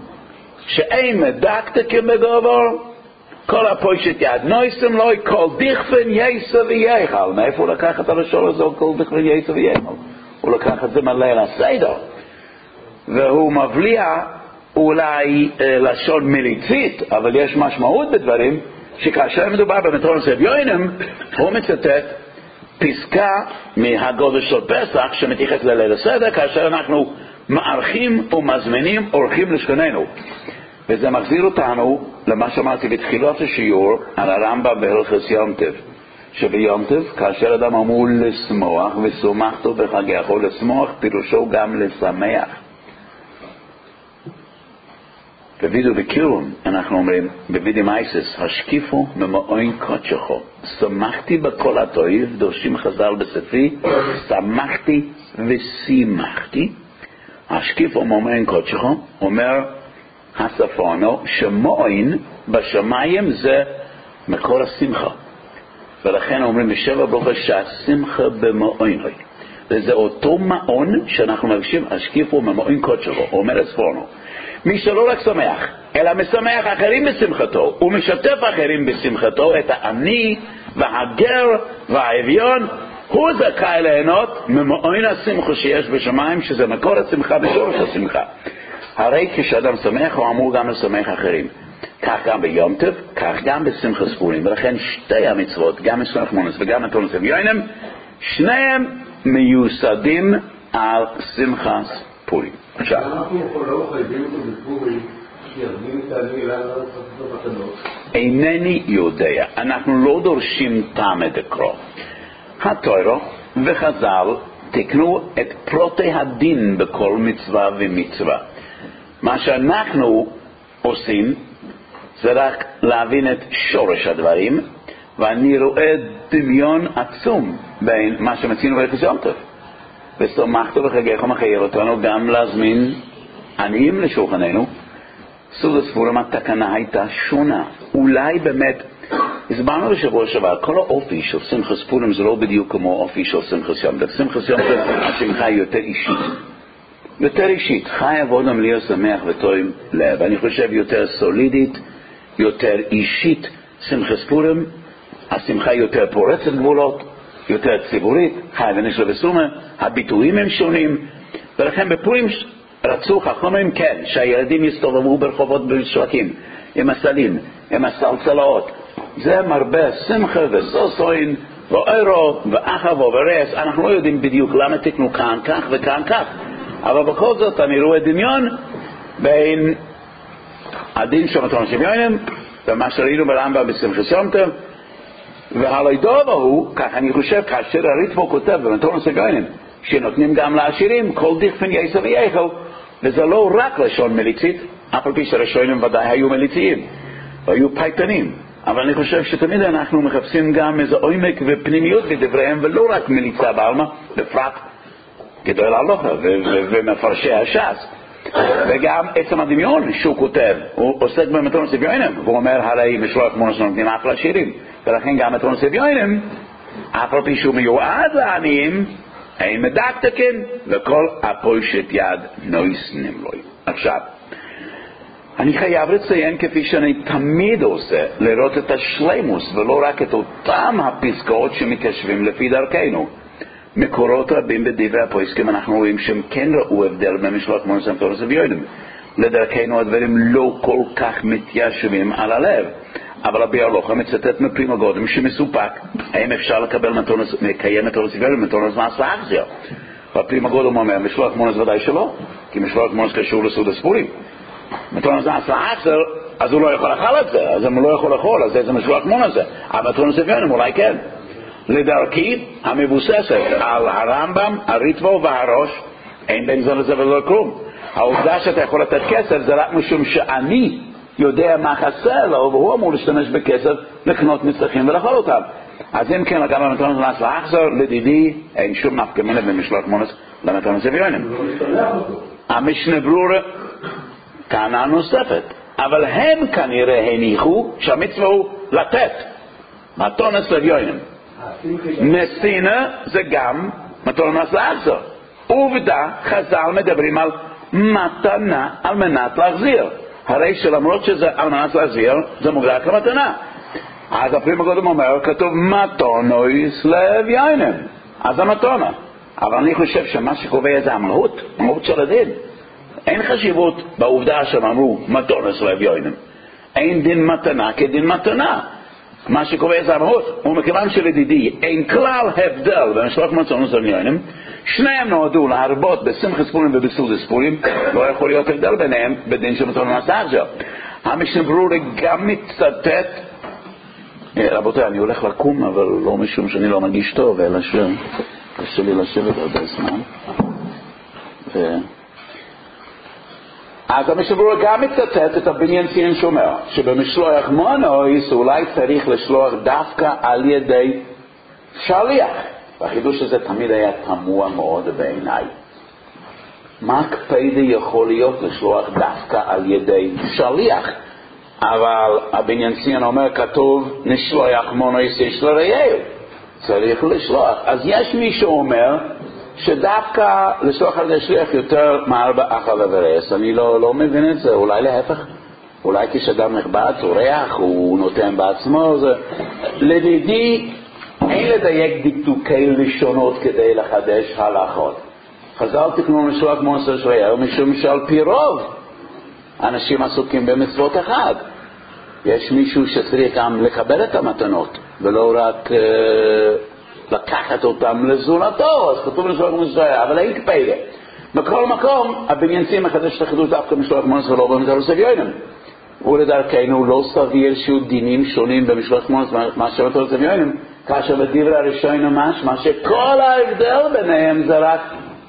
שאין מדקת כמגובר, כל הפושט יד נויסם לוי, כל דכפן יסע ויחל. מאיפה הוא לקח את הלשון הזה, כל דכפן יסע ויחל? הוא לקח את זה מלא לסדר, והוא מבליע אולי לשון מליצית, אבל יש משמעות בדברים שכאשר מדובר במתונס לאביונים, הוא מצטט פסקה מהגודל של פסח שמתייחס לליל הסדר, כאשר אנחנו מארחים ומזמינים אורחים לשכננו. וזה מחזיר אותנו למה שאמרתי בתחילת השיעור על הרמב"ם בהלכות יום טוב, שביום טוב כאשר אדם אמור לשמוח ושמחתו בחגיך, או לשמוח פירושו גם לשמח. בווידאו בקירון אנחנו אומרים בווידאו מייסס, השקיפו ממאוין קודשכו, שמחתי בכל הטוב, דורשים חז"ל בספרי, שמחתי ושימחתי. השקיפו ממאוין קודשכו אומר הספונו שמאוין בשמיים זה מקור השמחה, ולכן אומרים בשבע ברכות שהשמחה במאוין, וזה אותו מעון שאנחנו מבקשים השקיפו ממאוין קודשכו. אומר הספונו מי שלא רק שמח אלא משמח אחרים בשמחתו ומשתף אחרים בשמחתו, את העני והגר והאביון, הוא זכאי ליהנות ממאוין השמחה שיש בשמיים, שזה מקור השמחה ושורש השמחה. הרי כשאדם שמח הוא אמור גם לשמח אחרים, כך גם ביום טוב, כך גם בשמחה ספורים. ולכן שתי המצוות, גם משלוח מונוס וגם מתונס לאביונים, שניהם מיוסדים על שמחה ספורים. עכשיו אנחנו לא חייבים אותו בפורים שירדים את העני אלא לעשות מתנות? אינני יודע, אנחנו לא דורשים טעם דקרא. התורה וחז"ל תקנו את פרוטי הדין בכל מצווה ומצווה. מה שאנחנו עושים זה רק להבין את שורש הדברים, ואני רואה דמיון עצום בין מה שמצינו בהלכות יום טוב. ושמחת בחגיך ומחייב אותנו גם להזמין עניים לשולחננו. סעודת פורים התקנה הייתה שונה. אולי באמת, הסברנו בשבוע שעבר, כל האופי של שמחת פורים זה לא בדיוק כמו אופי של שמחת יום טוב. שמחת יום טוב השמחה היא יותר אישית. יותר אישית, חי עבודם להיות שמח וטוב לב. אני חושב יותר סולידית, יותר אישית. שמחת פורים, השמחה יותר פורצת גבולות, יותר ציבורית, חי ונשלו וסומה, הביטויים הם שונים, ולכן בפורים רצו חכמים כן, שהילדים יסתובבו ברחובות בשווקים, עם הסלים, עם הסלסלות. זה מרבה שמחה וסוסוין ואירו ואחר וברס. אנחנו לא יודעים בדיוק למה תקנו כאן כך וכאן כך, אבל בכל זאת אני רואה דמיון בין הדין של מתנות שוויונים ומה שראינו ברמב"ם בשמחת יום טוב. והלידוב הוא, כך אני חושב, כאשר הריטב"א כותב במתנות שוויונים שנותנים גם לעשירים כל דכפין יסע ויכל, וזה לא רק לשון מליצית, אף על פי שהראשונים ודאי היו מליציים והיו פייטנים, אבל אני חושב שתמיד אנחנו מחפשים גם איזה עומק ופנימיות בדבריהם, ולא רק מליצה בעלמא, בפרט גדול הלכה ומפרשי הש"ס. וגם עצם הדמיון שהוא כותב, הוא עוסק במתנות שוויונים, והוא אומר הרי משלוח מונוס נותנים אף לעשירים, ולכן גם מתנות שוויונים אף על פי שהוא מיועד לעניים אין מדקדקן, וכל הפושט יד נויסנים לו. עכשיו אני חייב לציין, כפי שאני תמיד עושה, לראות את השלימוס ולא רק את אותם הפסקאות שמקשבים לפי דרכנו. מקורות רבים בדברי הפוסקים אנחנו רואים שהם כן ראו הבדל בין משלוח מונוס למתנות שוויונים. לדרכנו הדברים לא כל כך מתיישבים על הלב, אבל הביאר הלכה מצטט מפרימה גודם שמסופק האם אפשר לקיים מתנות שוויונים ומתנות מס לאחזיר. והפרימה גודם אומר משלוח מונוס ודאי שלא, כי משלוח מונוס קשור לסעוד הספורים. מתנות מס לאחזיר, אז הוא לא יכול לאכול את זה, אז הוא לא יכול לאכול, אז זה משלוח מונוס זה. אבל מתנות שוויונים אולי כן. לדרכי המבוססת על הרמב"ם, הריטב"א והראש, אין בין זה לזה ולא כלום. העובדה שאתה יכול לתת כסף זה רק משום שאני יודע מה חסר לו, והוא אמור להשתמש בכסף לקנות מצרכים ולאכול אותם. אז אם כן, גם במתנות מס לאחזיר, לדידי אין שום נפקא מינה במשלוח מונוס למתנות שוויונים. המשנה ברורה טענה נוספת, אבל הם כנראה הניחו שהמצווה הוא לתת מתנות שוויונים. נסינה זה גם מתנות מס לאחזיר. עובדה, חז"ל מדברים על מתנה על מנת להחזיר, הרי שלמרות שזה על מנת להחזיר זה מוגדר כמתנה. אז הפרימה גודם אומר, כתוב מתנוס לאביונים, אז המתנה. אבל אני חושב שמה שקובע זה המהות של הדין. אין חשיבות בעובדה שהם אמרו מתנוס לאביונים, אין דין מתנה כדין מתנה. מה שקובע זה המהות, ומכיוון שלדידי אין כלל הבדל בין משלוח מתנות לאביונים, שניהם נועדו להרבות בשמחת ספורים ובסעודת ספורים, לא יכול להיות הבדל ביניהם בדין של מתנות מס לאחזיר. המשנה ברורה גם מצטט, רבותיי, אני הולך לקום, אבל לא משום שאני לא מרגיש טוב, אלא שקשה לי לשבת הרבה זמן. אז המשנה ברורה גם מצטט את הבניין ציין שאומר שבמשלוח מונוס אולי צריך לשלוח דווקא על ידי שליח. והחידוש הזה תמיד היה תמוה מאוד בעיניי. מה הקפדה יכול להיות לשלוח דווקא על ידי שליח? אבל הבניין ציין אומר, כתוב נשלוח מונוס יש לרעהו, צריך לשלוח. אז יש מי שאומר שדווקא לשלוח על ידי שליח יותר מארבע אחר ורס. אני לא מבין את זה, אולי להפך, אולי כשאדם נכבד צורח הוא נותן בעצמו. זה לדידי אין לדייק דקדוקי לשונות כדי לחדש הלכות. חז"ל תקנו משלוח מונוס לשליח משום שעל פי רוב אנשים עסוקים במצוות אחד. יש מישהו שצריך גם לקבל את המתנות ולא רק לקחת אותם לזולתו, אז כתוב משלוח מונוס לשליח, אבל אין קפדה. בכל מקום הבניין ציין מחדש את החידוש דווקא משלוח מונוס ולא במתנות שוויונים. ולדרכנו לא סביר שיהיו דינים שונים במשלוח מונוס מאשר מתנות שוויונים, כאשר בדברי הראשונים משמע שכל ההבדל ביניהם זה רק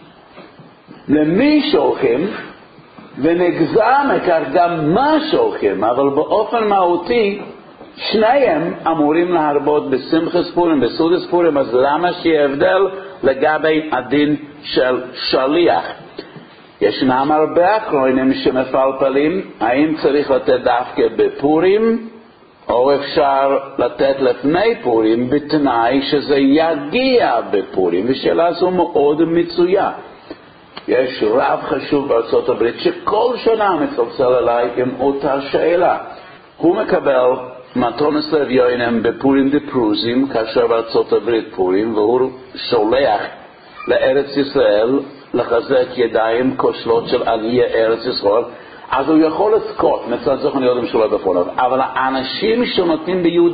למי שולחים, ונגזר מכך גם מה שולחים, אבל באופן מהותי שניהם אמורים להרבות בשמחת ספורים, בסעודת ספורים. אז למה שיהיה הבדל לגבי הדין של שליח? ישנם הרבה אחרונים שמפלפלים האם צריך לתת דווקא בפורים או אפשר לתת לפני פורים בתנאי שזה יגיע בפורים, ושאלה זו מאוד מצויה. יש רב חשוב בארצות הברית שכל שנה מצלצל אליי עם אותה שאלה. הוא מקבל מתנות לאביונים בפורים דפרוזים כאשר בארצות הברית פורים, והוא שולח לארץ ישראל לחזק ידיים כושלות של עניי ארץ ישראל, אז הוא יכול לזכות, מצד זאת אני יודע משולב בפונות, אבל האנשים שנותנים בי"ד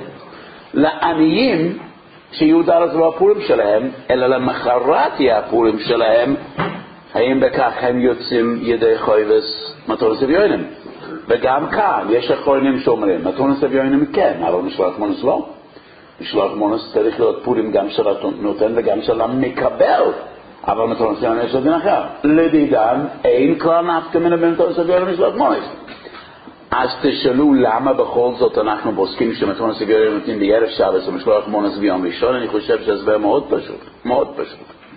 לעניים, שי"ד זה לא הפורים שלהם, אלא למחרת יהיה הפורים שלהם, האם בכך הם יוצאים ידי חויבס מתונס אביונים? וגם כאן יש אחרונים שאומרים, מתונס אביונים כן, אבל משלוח מונס לא. משלוח מונס צריך להיות פורים גם של הנותן וגם של המקבל, אבל מתונס אביונים יש לדין אחר. לדידם אין כלל נפקא מן בין מתונס אביונים ומשלוח מונס. אז תשאלו למה בכל זאת אנחנו בוסקים שמתונס אביונים נותנים בערב שבת ומשלוח מונס ביום ראשון. אני חושב שזה מאוד פשוט, מאוד פשוט.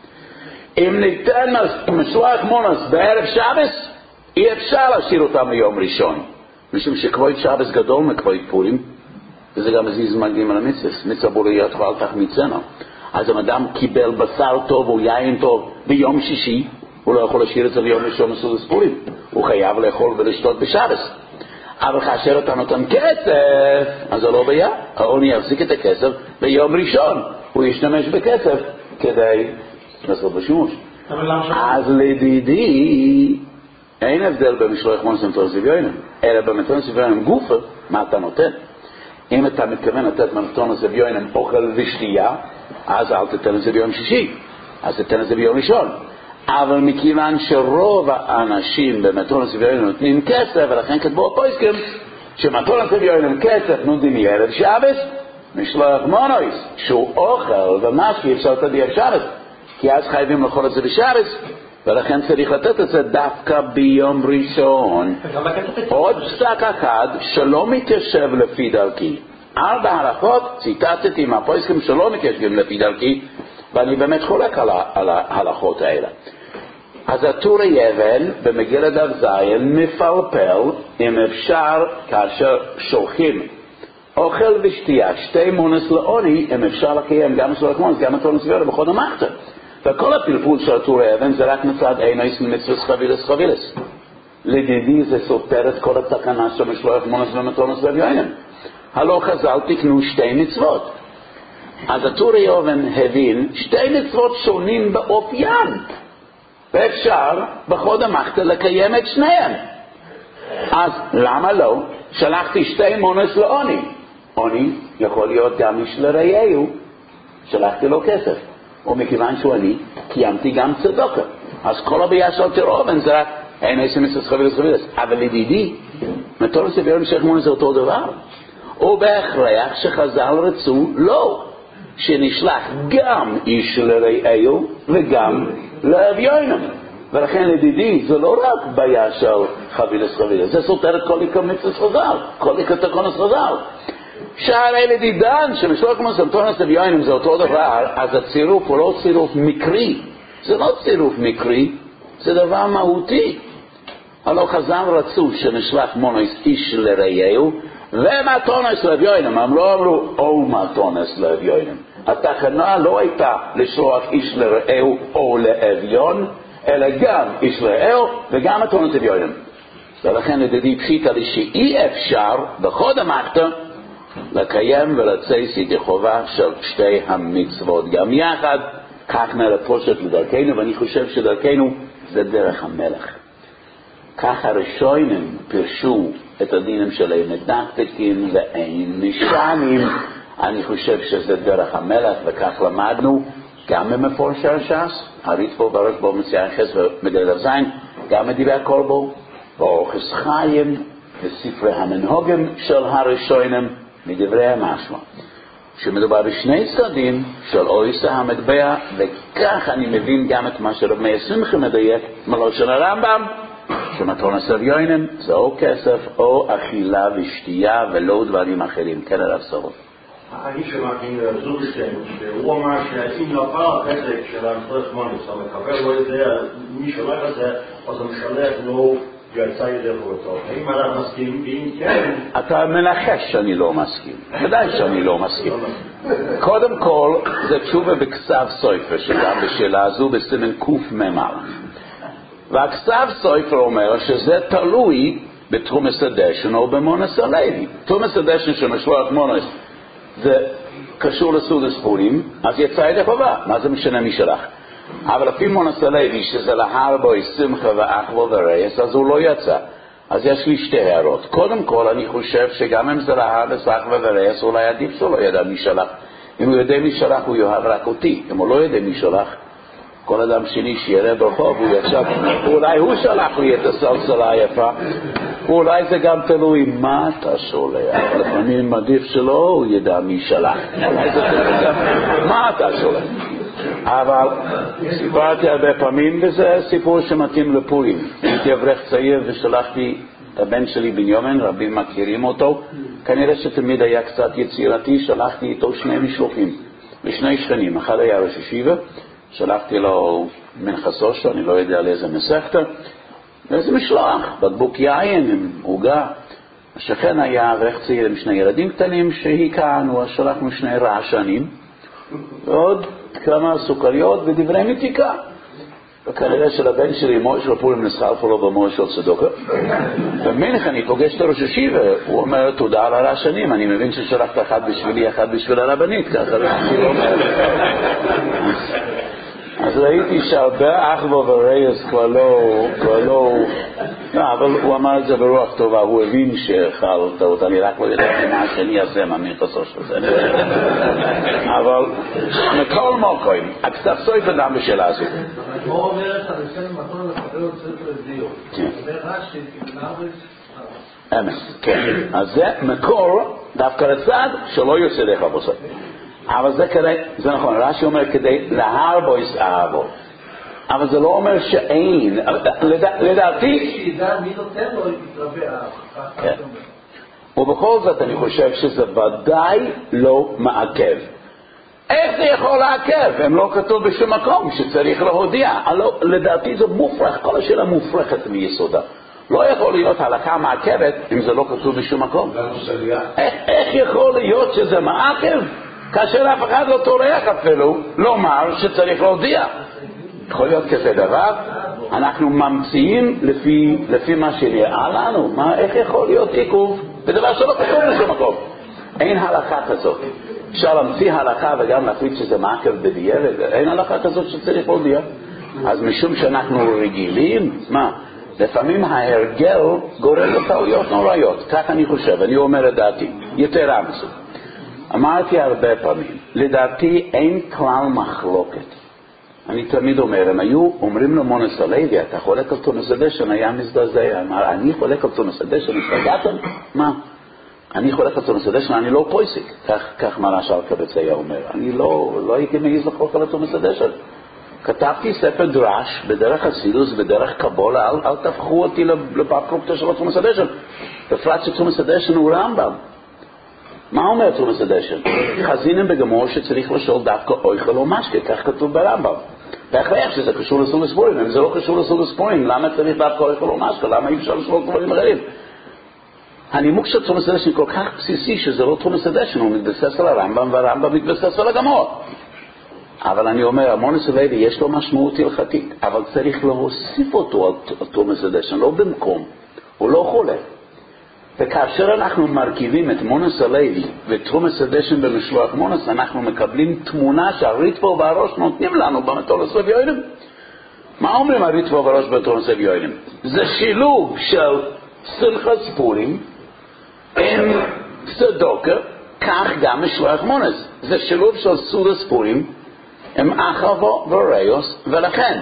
אם ניתן משלוח מונס בערב שבת, אי אפשר להשאיר אותם ליום ראשון, משום שכבוד שבת גדול מכבוד פורים, וזה גם מזיז מגדים על המצווה. מצווה בוריות ואל תחמיצנו. אז אם אדם קיבל בשר טוב או יין טוב ביום שישי, הוא לא יכול להשאיר את זה ליום ראשון מסעודת פורים, הוא חייב לאכול ולשתות בשבת. אבל כאשר אתה נותן כסף, אז זה לא בעיה, העוני יחזיק את הכסף ביום ראשון, הוא ישתמש בכסף כדי לעשות בשימוש. אז לדידי אין הבדל במשלוח מונס ומתונס אביונים, אלא במתונס אביונים גופה, מה אתה נותן? אם אתה מתכוון לתת מתונס אביונים אוכל ושתייה, אז אל תתן את זה ביום שישי, אז תתן את זה ביום ראשון. אבל מכיוון שרוב האנשים במתונס אביונים נותנים כסף, ולכן כתבו הפויסקים שמתונס אביונים כסף נותנים ילד שבת, משלוח מונוס שהוא אוכל ומשהו אפשר לתת בערב שבת, כי אז חייבים לאכול את זה בשבת, ולכן צריך לתת את זה דווקא ביום ראשון. עוד פסק אחד שלא מתיישב לפי דרכי. 4 הלכות ציטטתי מהפויסקים שלא מתיישבים לפי דרכי, ואני באמת חולק על ההלכות האלה. אז הטורי אבן במגילת דף זין מפלפל אם אפשר כאשר שולחים אוכל ושתייה 2 מונס לעוני, אם אפשר לקיים גם משלוח מונס גם מתונס אביונים בחוד המחתר. וכל הפלפול של הטורי אבן זה רק מצד אינוס מצווה חבילס. לדידי זה סותר את כל התקנה של משלוח מונס ומתונס אביונים. הלא חז"ל תקנו 2 מצוות. אז הטורי אבן הבין 2 מצוות שונים באופיין, ואפשר בחוד המחתר לקיים את שניהם. אז למה לא? שלחתי 2 מונס לעוני. עוני יכול להיות גם איש לרעהו, שלחתי לו כסף. ומכיוון שהוא אני, קיימתי גם צדוקה. אז כל הבעיה של הטורי אבן זה רק אין עושים מצוות חבילס. אבל לדידי, מתונס אביונים משלוח מונס זה אותו דבר. ובהכרח שחז"ל רצו לא, שנשלח גם איש לרעהו וגם לאביונים. ולכן לדידי זה לא רק בעיה של חבילס, זה סותר את כל מצוות חז"ל, כל תקנות חז"ל. שהרי לדידן שמשלוח מונס ומתונס אביונים זה אותו דבר, אז הצירוף הוא לא צירוף מקרי, זה לא צירוף מקרי, זה דבר מהותי. הלא חז"ל רצו שנשלח מונס איש לרעהו ומתונס לאביונים, הם לא אמרו או מתונס לאביונים. התקנה לא הייתה לשלוח איש לרעהו או לאביון, אלא גם איש לרעהו וגם מתונס אביונים. ולכן לדידי פשיטה לי שאי אפשר בחוד המחתר לקיים ולצייס ידי חובה של 2 המצוות גם יחד. כך נראה פושט לדרכנו, ואני חושב שדרכנו זה דרך המלך. כך הראשונים פרשו את הדינים שלהם מדקדקים ואין משנים. אני חושב שזה דרך המלך, וכך למדנו גם במפורש ש"ס, הריטב"א בראש בו מציין חס ומגילת זין, גם מדברי הקורבו ואורחס חיים וספרי המנהוגים של הראשונים מדברי המשמע, שמדובר בשני צדדים של אויסה המטבע, וכך אני מבין גם את מה שרב מאיר שמחה מדייק מלושן הרמב"ם, שמתונס אביונים זה או כסף או אכילה ושתייה ולא דברים אחרים. כן, הרב סורוב. אני שמעתי זוגשטיין שהוא אמר שאם נפל החזק של המשלוח מונס המקבל לו את זה, מי שולח את זה, אז המשלח לא יצא ידי חובתו. האם אנחנו מסכים? ואם כן... אתה מנחש שאני לא מסכים. ודאי שאני לא מסכים. קודם כל, זה תשובה בכסף סופר, שגם בשאלה הזו בסימן קוף ממר. והכסף סופר אומר שזה תלוי בתרומס הדשן או במונס הלוי. תרומס הדשן של משלוח מונס זה קשור לסעודת פורים, אז יצא ידי חובה. מה זה משנה מי שלח? אבל לפי מונס הלוי, שזה להר בו שמחה ואחווה ורייס, אז הוא לא יצא. אז יש לי שתי הערות. קודם כל, אני חושב שגם אם זה להר לסח ורס, אולי עדיף שלא ידע מי שלח. אם הוא יודע מי שלח, הוא יאהב רק אותי. אם הוא לא יודע מי שלח, כל אדם שני שיראה ברחוב, הוא יחשב, אולי הוא שלח לי את הסלסלה היפה, אולי זה גם תלוי מה אתה שולח. לפעמים עדיף שלא הוא ידע מי שלח. אולי זה תלוי גם מה אתה שולח. אבל סיפרתי הרבה פעמים, וזה סיפור שמתאים לפורים. הייתי אברך צעיר ושלחתי את הבן שלי בנימין, רבים מכירים אותו. כנראה שתמיד היה קצת יצירתי, שלחתי איתו שני משלוחים לשני שכנים. אחד היה ראש ישיבה, שלחתי לו מנחסושו, אני לא יודע על איזה מסכתא, ואיזה משלוח, בקבוק יין עם עוגה. השכן היה אברך צעיר עם שני ילדים קטנים שהכרנו, אז שלחנו שני רעשנים, ועוד כמה סוכריות ודברי מתיקה. וכנראה שלבן שלי מויש לפורים נסחלף לו במויש של צדוקה. ומינך אני פוגש את ראש ישיבה, הוא אומר תודה על הרעשנים, אני מבין ששלחת אחד בשבילי, אחד בשביל הרבנית, ככה רציתי לא אומר. אז ראיתי שהרבה אחווה ורייס כבר לא, אבל הוא אמר את זה ברוח טובה, הוא הבין שחל טעות, אני רק לא ידעתי מה שאני אעשה מהמרחסו של זה. אבל מכל מוקרים, הקצת סויף אדם בשאלה הזו. הוא אומר לך, לשם מקום לחבר ספר לדיו. אומר רש"י, אמת, כן. אז זה מקור דווקא לצד שלא יוצא דרך הבוסר. אבל זה נכון, רש"י אומר כדי להרבויס אהבו. אבל זה לא אומר שאין, לדעתי... שידע מי נותן לו להתרבה אהב. כן. ובכל זאת אני חושב שזה ודאי לא מעכב. איך זה יכול לעכב? הם לא כתוב בשום מקום שצריך להודיע. לדעתי זה מופרך, כל השאלה מופרכת מיסודה. לא יכול להיות הלכה מעכבת אם זה לא כתוב בשום מקום. איך יכול להיות שזה מעכב? כאשר אף אחד לא תורח אפילו לומר שצריך להודיע. יכול להיות כזה דבר, אנחנו ממציאים לפי מה שנראה לנו. איך יכול להיות עיכוב בדבר שלא כתוב בשום מקום? אין הלכה כזאת. אפשר להמציא הלכה וגם להחליט שזה מעכב בדיעבד. אין הלכה כזאת שצריך להודיע. אז משום שאנחנו רגילים, לפעמים ההרגל גורם לטעויות נוראיות. כך אני חושב, אני אומר את דעתי. יתרה מזו. אמרתי הרבה פעמים, לדעתי אין כלל מחלוקת. אני תמיד אומר, הם היו אומרים למונס הלוי, אתה חולק על תומס הדשן, היה מזדעזע. אמר, אני חולק על תומס הדשן, התרגעתם? מה? אני חולק על תומס הדשן, אני לא פויסיק. כך מרש אלקבץ היה אומר. אני לא הייתי מעיז לחלוק על תומס הדשן. כתבתי ספר דרש בדרך הסילוס, בדרך קבולה, אל תפחו אותי לפרקרופטה של תומס הדשן. בפרט שתומס הדשן הוא רמב"ם. מה אומר תומס הדשן? חזינים בגמור שצריך לשאול דווקא אויכל או משקה, כך כתוב ברמב"ם. בהכרח שזה קשור לסוג הספורים, אם זה לא קשור לסוג הספורים, למה צריך דווקא אויכל או משקה? למה אי אפשר לשאול דברים אחרים? הנימוק של תומס הדשן כל כך בסיסי שזה לא תומס הדשן, הוא מתבסס על הרמב"ם והרמב"ם מתבסס על הגמור. אבל אני אומר, המונס הלוי יש לו משמעות הלכתית, אבל צריך להוסיף אותו על תומס הדשן, לא במקום, הוא לא חולק. וכאשר אנחנו מרכיבים את מונס הלוי ותומס הדשן במשלוח מונס, אנחנו מקבלים תמונה שהריטבו והראש נותנים לנו במתולס לוויונים. מה אומרים הריטבו והראש במתולס לוויונים? זה שילוב של שמחת פורים עם צדוקה, כך גם משלוח מונס. זה שילוב של סעודת פורים עם אחוו וריוס, ולכן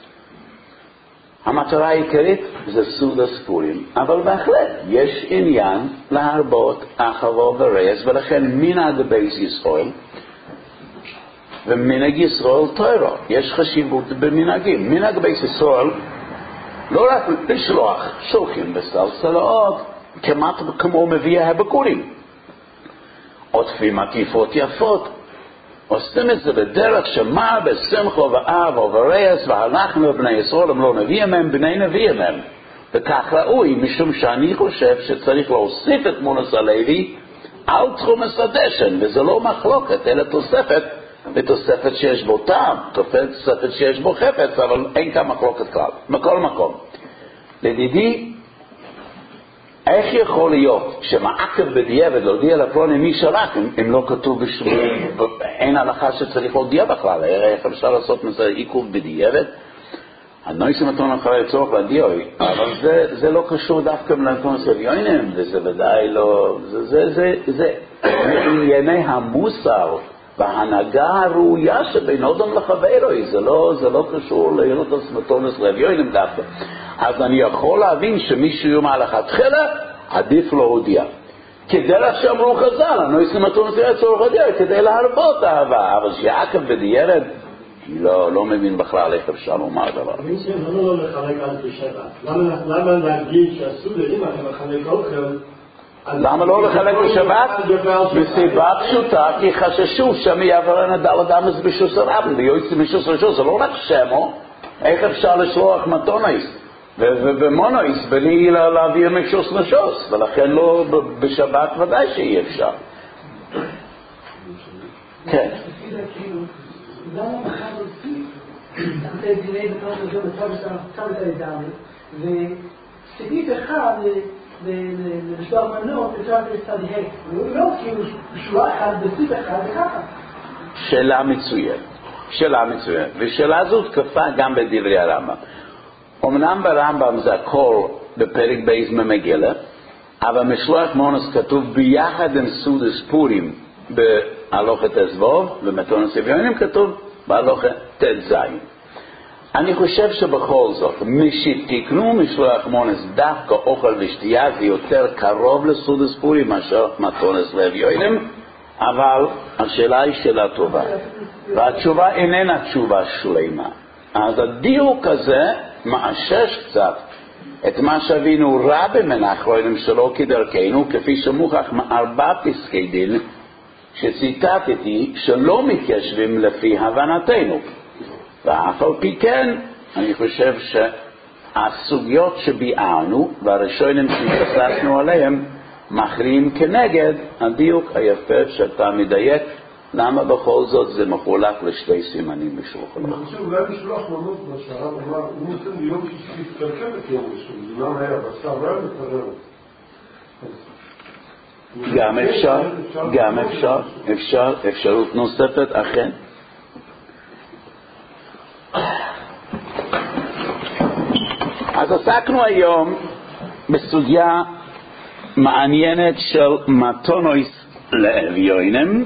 המטרה העיקרית זה סעודת פורים, אבל בהחלט יש עניין להרבות אחוו וריוס, ולכן מנהג בייס ישראל ומנהג ישראל תורה, יש חשיבות במנהגים. מנהג בייס ישראל לא רק לשלוח, שולחים בסלסלות כמעט כמו מביא הבקורים, עוטפים עטיפות יפות, עושים את זה בדרך שמר בשמחו ואהבו ורייס, והלכנו בני ישראל, הם לא נביאים מהם, בני נביאים מהם. וכך ראוי, משום שאני חושב שצריך להוסיף את מונס הלוי על תחומס הדשן, וזה לא מחלוקת, אלא תוספת, ותוספת שיש בו טעם, תוספת שיש בו חפץ, אבל אין כאן מחלוקת כלל, מכל מקום. לדידי, איך יכול להיות שמעכב בדיעבד להודיע לפלוני מי שלח אם לא כתוב בשום, אין הלכה שצריך להודיע בכלל, איך אפשר לעשות מזה עיכוב בדיעבד? הנויסים מתון אחרי צורך והדיוי, אבל זה לא קשור דווקא למתונס לוויונים, וזה ודאי לא, זה ענייני המוסר וההנהגה הראויה שבין אדם לחברוי, זה לא קשור להילותס מתונס לוויונים דווקא. אז אני יכול להבין שמישהו יום הלכתחילה עדיף לא הודיע. כדרך שאמרו חז"ל, הנויסים מתונס לצורך והדיוי, כדי להרבות אהבה, אבל שיעקב בדיירת, אני לא מבין בכלל איך אפשר לומר דבר. אני חושב, למה לא לחלק על בשבת? למה להגיד שעשו אם אתה מחלק אוכל? למה לא לחלק בשבת? מסיבה פשוטה, כי חששו שם יעברן הדל אדמס בשוס הרבן, ויועצים בשוס רשוס, זה לא רק שמו, איך אפשר לשלוח מתונויס ומונויס בלי להעביר משוס לשוס, ולכן לא בשבת ודאי שאי אפשר. כן. למה מחר עושים? אנחנו דיני בתוך הזה בצד את הידענו, וסעיף אחד לשלוח מנות בצד לצד ה' לא כאילו בשורה אחת בסעיף אחד וככה. שאלה מצוינת, ושאלה זו תקפה גם בדברי הרמב"ם. אמנם ברמב"ם זה הכל בפרק בייז ממגילה, אבל משלוח מונוס כתוב ביחד עם סודס פורים בהלוכת אזבוב, ומתונס לוויונים כתוב בהלוכת תז. אני חושב שבכל זאת, משתקנו משלוח מונוס דווקא אוכל ושתייה, זה יותר קרוב לסודס פורים מאשר מתונס לוויונים, אבל השאלה היא שאלה טובה, והתשובה איננה תשובה שלמה. אז הדיוק הזה מאשש קצת את מה שבינו רבי מנחם שלו כדרכנו, כפי שמוכח מארבע פסקי דין שציטטתי שלא מתיישבים לפי הבנתנו. ואף על פי כן אני חושב שהסוגיות שביארנו והראשונים שהתבססנו עליהם מכריעים כנגד הדיוק היפה שאתה מדייק. למה בכל זאת זה מחולק לשתי סימנים בשולחן? אני חושב אולי משלוח מנות בשער אמר, הוא נותן ביום שתתקלקל את יום ראשון, זה לא היה בשר, לא היה מתקרב. גם אפשרות נוספת, אכן. אז עסקנו היום בסוגיה מעניינת של מתונויס לאביונים,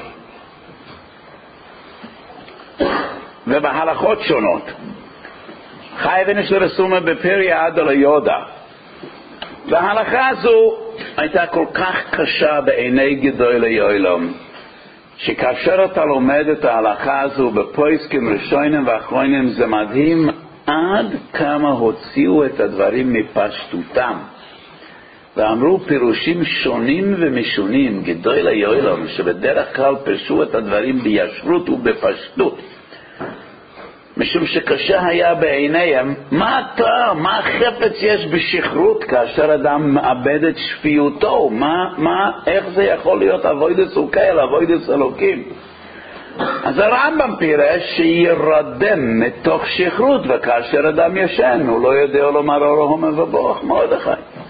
ובהלכות שונות. חייבן יש לרסומה בפרי עד על היודה. וההלכה הזו הייתה כל כך קשה בעיני גדולי העולם, שכאשר אתה לומד את ההלכה הזו בפויסקים ראשונים ואחרונים, זה מדהים עד כמה הוציאו את הדברים מפשטותם. ואמרו פירושים שונים ומשונים, גדולי העולם, שבדרך כלל פירשו את הדברים בישרות ובפשטות. משום שקשה היה בעיניהם, מה חפץ יש בשכרות כאשר אדם מאבד את שפיותו? איך זה יכול להיות אבוידס וקייל, אבוידס אלוקים? אז הרמב"ם פירש שירדם מתוך שכרות, וכאשר אדם ישן הוא לא יודע לומר אורהו מבבוח מרדכי.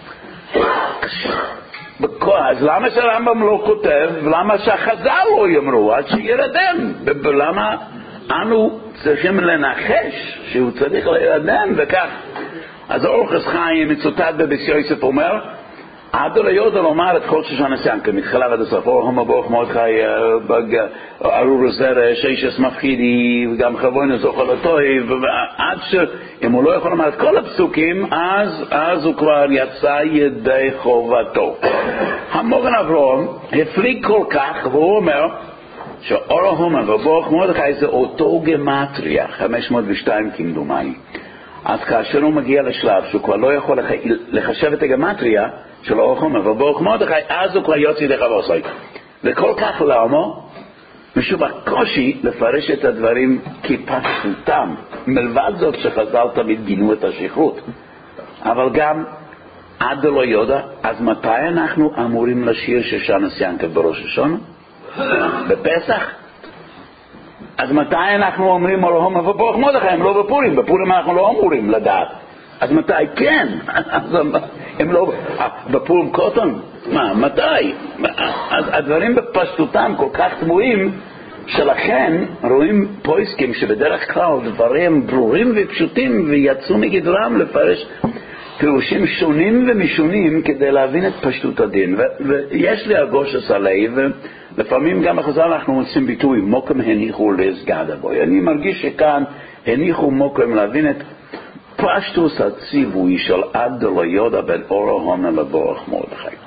אז למה שהרמב"ם לא כותב? למה שהחז"ל לא יאמרו? עד שירדם. למה אנו צריכים לנחש שהוא צריך להירדם וכך? אז אורחס חיים מצוטט בביס יוסף אומר, עד לא יודע לומר את כל שושנה סיינקה מתחילה ועד הסוף, אורחם הבוח מרדכי ארור זרש אישס מפחידי וגם חבוינו זוכל הטוי, עד שאם הוא לא יכול לומר את כל הפסוקים אז הוא כבר יצא ידי חובתו. המוגן אברהם הפליג כל כך והוא אומר שאורחם הבוח מרדכי זה אותו גמטריה 502 כמדומני. אז כאשר הוא מגיע לשלב שהוא כבר לא יכול לחשב את הגמטריה של אורחם ובורח מרדכי, אז הוא כבר יוצא ידי חבוסי. וכל כך למה? משום הקושי לפרש את הדברים כפשוטם, מלבד זאת שחז"ל תמיד גינו את השכרות. אבל גם עד לא יודע, אז מתי אנחנו אמורים לשיר שושנה סיינקה בראש השונה? בפסח? אז מתי אנחנו אומרים אורחם ובורח מרדכי? הם לא בפורים, בפורים אנחנו לא אמורים לדעת. אז מתי? כן. הם לא בפורים קוטון? מתי? אז הדברים בפשטותם כל כך תמוהים שלכן רואים פויסקים שבדרך כלל דברים ברורים ופשוטים ויצאו מגדרם לפרש פירושים שונים ומשונים כדי להבין את פשטות הדין. ויש לי הגושס עלי, ולפעמים גם בחז"ל אנחנו מוצאים ביטוי מוקם הניחו לסגדה בו. אני מרגיש שכאן הניחו מוקם להבין את פשטוס הציווי של עד דלא יודע בין אור ההונה לבורך מרדכי.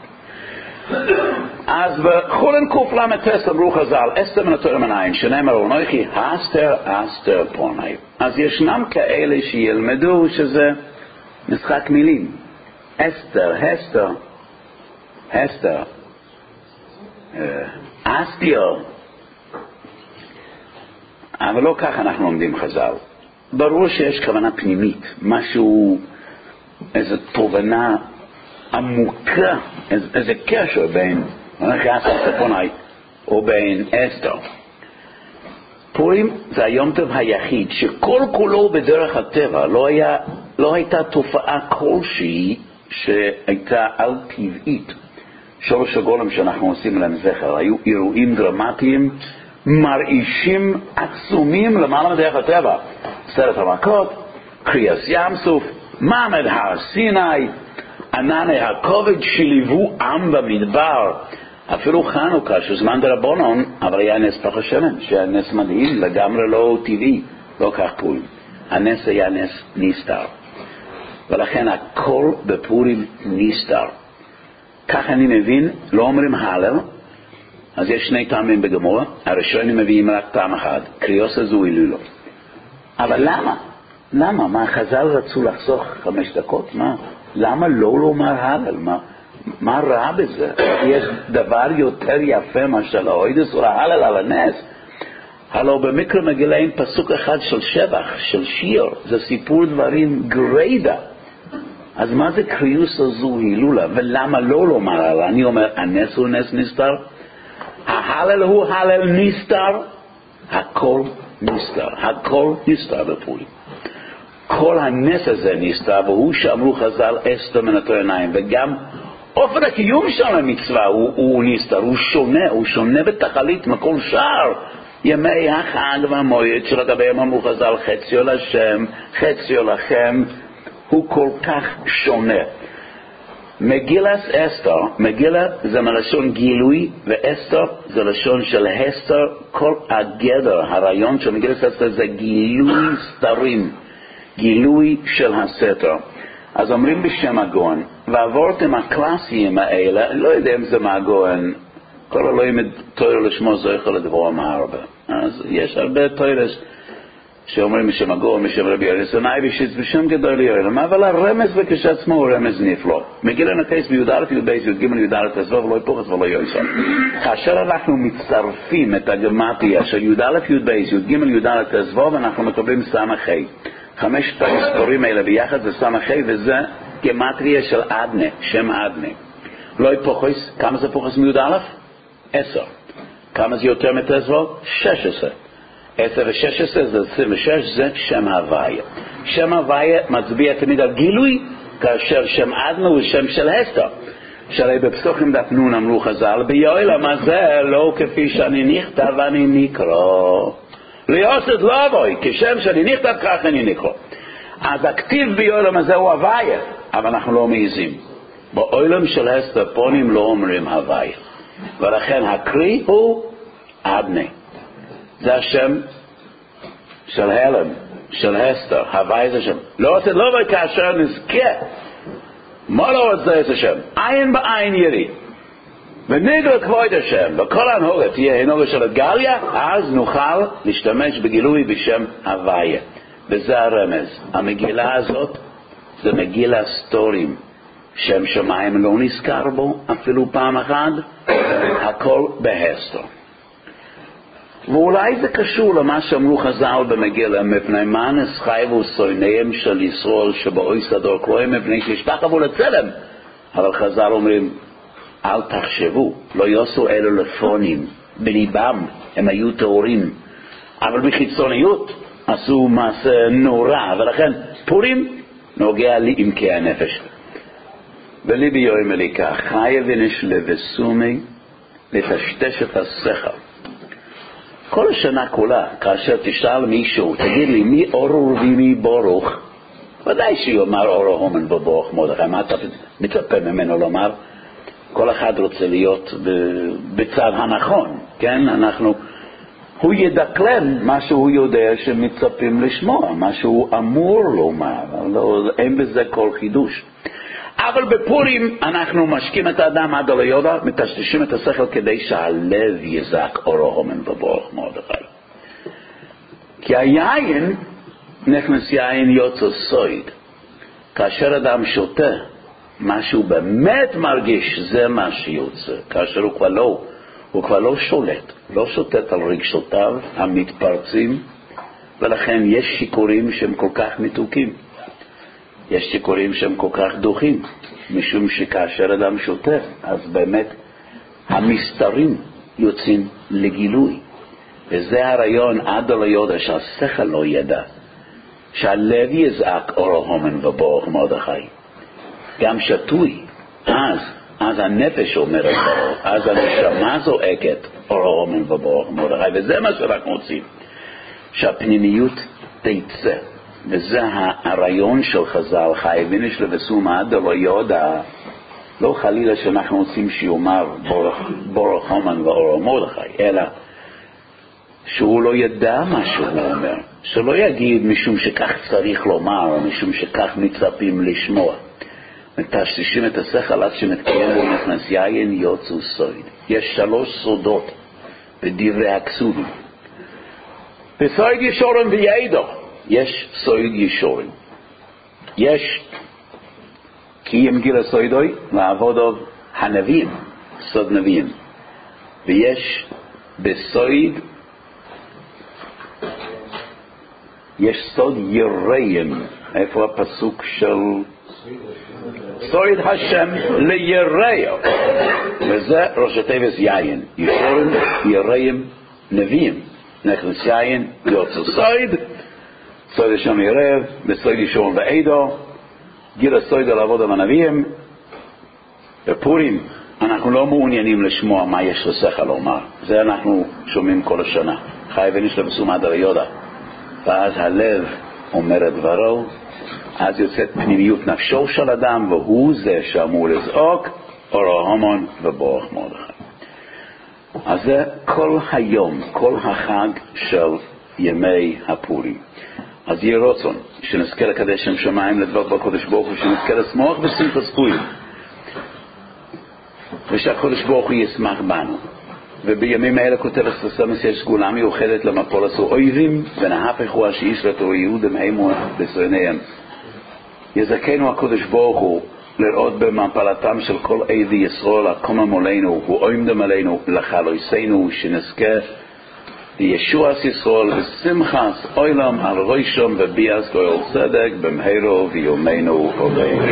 אז בחולן קל"ט אמרו חז"ל, אסתר מן התורה מן העין, שנאמר אנוכי הסתר אסתר פני. אז ישנם כאלה שילמדו שזה משחק מילים. אסתר, הסתר, הסתר, אסתיר. אבל לא כך אנחנו לומדים חז"ל. ברור שיש כוונה פנימית, משהו, איזו תובנה עמוקה, איזה קשר בין אנוכי אסתר פני ובין אסתר. פורים זה היום טוב היחיד שכל כולו בדרך הטבע, לא הייתה תופעה כלשהי שהייתה על טבעית. שלוש הגולם שאנחנו עושים להם זכר היו אירועים דרמטיים מרעישים עצומים למעלה מדרך הטבע. סרט המכות, קריאס ים סוף, מעמד הר סיני, ענני הכובד שליוו עם במדבר. אפילו חנוכה שזמן דרבנן, אבל היה נס פך השמן, שהיה נס מדהים, לגמרי לא טבעי, לא כך פורים. הנס היה נס נסתר, ולכן הכל בפורים נסתר. כך אני מבין, לא אומרים הלל, אז יש שני טעמים בגמרא. הראשונים מביאים רק טעם אחד, קריאוס הזו הילולו. אבל למה? מה, חז"ל רצו לחסוך 5 דקות? למה לא לומר הלל? מה רע בזה? יש דבר יותר יפה מאשר להוידס ולהלל על הנס. הלוא במקרא מגילה אין פסוק אחד של שבח, של שיר, זה סיפור דברים גרידא. אז מה זה קריאוס הזו הילולה? ולמה לא לומר הלל? אני אומר, הנס הוא נס נסתר, ההלל הוא הלל נסתר, הכל נסתר, הכל נסתר בפורים. כל הנס הזה נסתר, והוא שאמרו חז"ל אסתר מן התורה עיניים, וגם אופן הקיום של המצווה הוא נסתר, הוא שונה בתכלית מכל שאר ימי החג והמועד שלגביהם אמרו חז"ל חציו לשם, חציו לכם, הוא כל כך שונה. מגילת אסתר, מגילה זה מלשון גילוי, ואסתר זה לשון של הסתר. כל הגדר, הרעיון של מגילת אסתר זה גילוי סתרים, גילוי של הסתר. אז אומרים בשם הגאון, ועברתם הקלאסיים האלה, לא יודע אם זה מהגאון, כל אלוהים תוירו לשמו זויכו לדבור מהרבה. אז יש הרבה תוירס שאומרים בשם הגאון, בשם רבי ירסונאי ושיץ בשם גדול יורם, אבל הרמז בקשעצמו הוא רמז נפלא. מגילה נקייס בי"א י"ב י"ג י"ד תזבוב ולא יפוחת ולא יויסר. כאשר אנחנו מצטרפים את הגמטריה של י"א י"ב י"ג י"ד תזבוב, אנחנו מקבלים סמ"ה. 5 המספרים האלה ביחד זה סמ"ה, וזה גמטריה של אדנה, שם אדנה. לא יפוחס, כמה זה פוחס מי"א? 10. כמה זה יותר מתזבוב? 16. 10 ו-16 זה 26, זה שם הוויה. שם הוויה מצביע תמיד על גילוי, כאשר שם אדנה הוא שם של הסתר. שהרי בפסוקים דף נון אמרו חז"ל, ביועלם הזה לא כפי שאני נכתב ואני נקרא. ליוסד לא אבוי, כשם שאני נכתב כך אני נקרא. אז הכתיב ביועלם הזה הוא הוויה, אבל אנחנו לא מעיזים. בעולם של הסתר פונים לא אומרים הוויה. ולכן הקרי הוא אדנה. זה השם של הלם, של הסתר, הוואי זה שם. לא עושה לא וכאשר נזכה. מה לא עושה את השם? עין בעין ירי. ונגל כבוד השם, וכל הנהוגה תהיה הנהוגה של הגליה, אז נוכל להשתמש בגילוי בשם הוואי. וזה הרמז. המגילה הזאת זה מגילה סתורים. שם שמיים לא נזכר בו אפילו פעם אחת, הכל בהסתר. ואולי זה קשור למה שאמרו חז"ל במגילה, מפני מה נסחייבו שונאיהם של ישראל שבאוי סדור קרואים מפני שישתחוו לצלם. אבל חז"ל אומרים, אל תחשבו, לא יעשו אלו לפונים, בליבם הם היו טהורים, אבל בחיצוניות עשו מעשה נורא, ולכן פורים נוגע לי עמקי הנפש. וליבי יום אליקה, חי ונשלה וסומי לטשטש את השכל. כל השנה כולה, כאשר תשאל מישהו, תגיד לי, מי אור ומי ברוך? ודאי שיאמר אור הומן וברוך מרדכי. מה אתה מצפה ממנו לומר? כל אחד רוצה להיות בצד הנכון, כן? הוא ידקלם מה שהוא יודע שמצפים לשמוע, מה שהוא אמור לומר, אין בזה כל חידוש. אבל בפורים אנחנו משקים את האדם עד על היודע, מטשטשים את השכל כדי שהלב יזעק אור הומן וברוך מרדכי. כי היין נכנס יין יוצא סויד. כאשר אדם שותה, מה שהוא באמת מרגיש זה מה שיוצא. כאשר הוא כבר לא שולט, לא שוטט על רגשותיו המתפרצים, ולכן יש שיקורים שהם כל כך מתוקים. יש שיקורים שהם כל כך דוחים, משום שכאשר אדם שותה, אז באמת המסתרים יוצאים לגילוי. וזה הרעיון עד על היודע שהשכל לא ידע, שהלב יזעק אור הומן וברוך מרדכי. גם שתוי, אז הנפש אומרת ברוך, אז הנשמה זועקת אור הומן וברוך מרדכי, וזה מה שאנחנו רוצים, שהפנימיות תצא. וזה הרעיון של חז"ל, חייבים לשלבסום עד על היודע, לא חלילה שאנחנו רוצים שיאמר ברוך הומן ואור מרדכי, אלא שהוא לא ידע מה שהוא אומר, שלא יגיד משום שכך צריך לומר, או משום שכך מצפים לשמוע. מטשטשים את השכל עד שמתקיים בו נכנס יין יוצא סויד. יש 3 סודות בדברי הכסובים. בסויד ישורים וידע, יש סויד ישורים. יש כי אם גיל הסוידוי לעבודו הנביאים, סוד נביאים. ויש בסויד יש סוד יראים. איפה הפסוק של סויד השם ליראו? וזה ראש התיבס יין. ישורים, יראים, נביאים. נכנס יין, יוצא סויד. סויד השם יראה, בסויד ישורים ועדו. גיל הסויד על עבוד הנביאים. בפורים אנחנו לא מעוניינים לשמוע מה יש לשכל לומר. זה אנחנו שומעים כל השנה. חייבים לשלבסום עד על היודע. ואז הלב אומר את דברו, אז יוצאת פנימיות נפשו של אדם, והוא זה שאמור לזעוק אור הומן וברוך מרדכי. אז זה כל היום, כל החג של ימי הפורים. אז יהיה רצון שנזכה לקדש שם שמיים, לדבוק בקודש ברוך הוא, שנזכה לשמוח בשמחת פורים, ושהקודש ברוך הוא ישמח בנו. ובימים האלה כותב הסמס יש סגולה מיוחדת למפול עשו אויבים ונהפכו שישרתו יהודם הימו בסויניהם. יזכנו הקודש ברוך הוא לראות במפלתם של כל עדי ישראל הקומם עלינו ועומדם עלינו לחלויסנו, שנזכה לישועס ישראל ושמחת עולם על ראשם וביאס גואל צדק במהרו ויומנו אמן.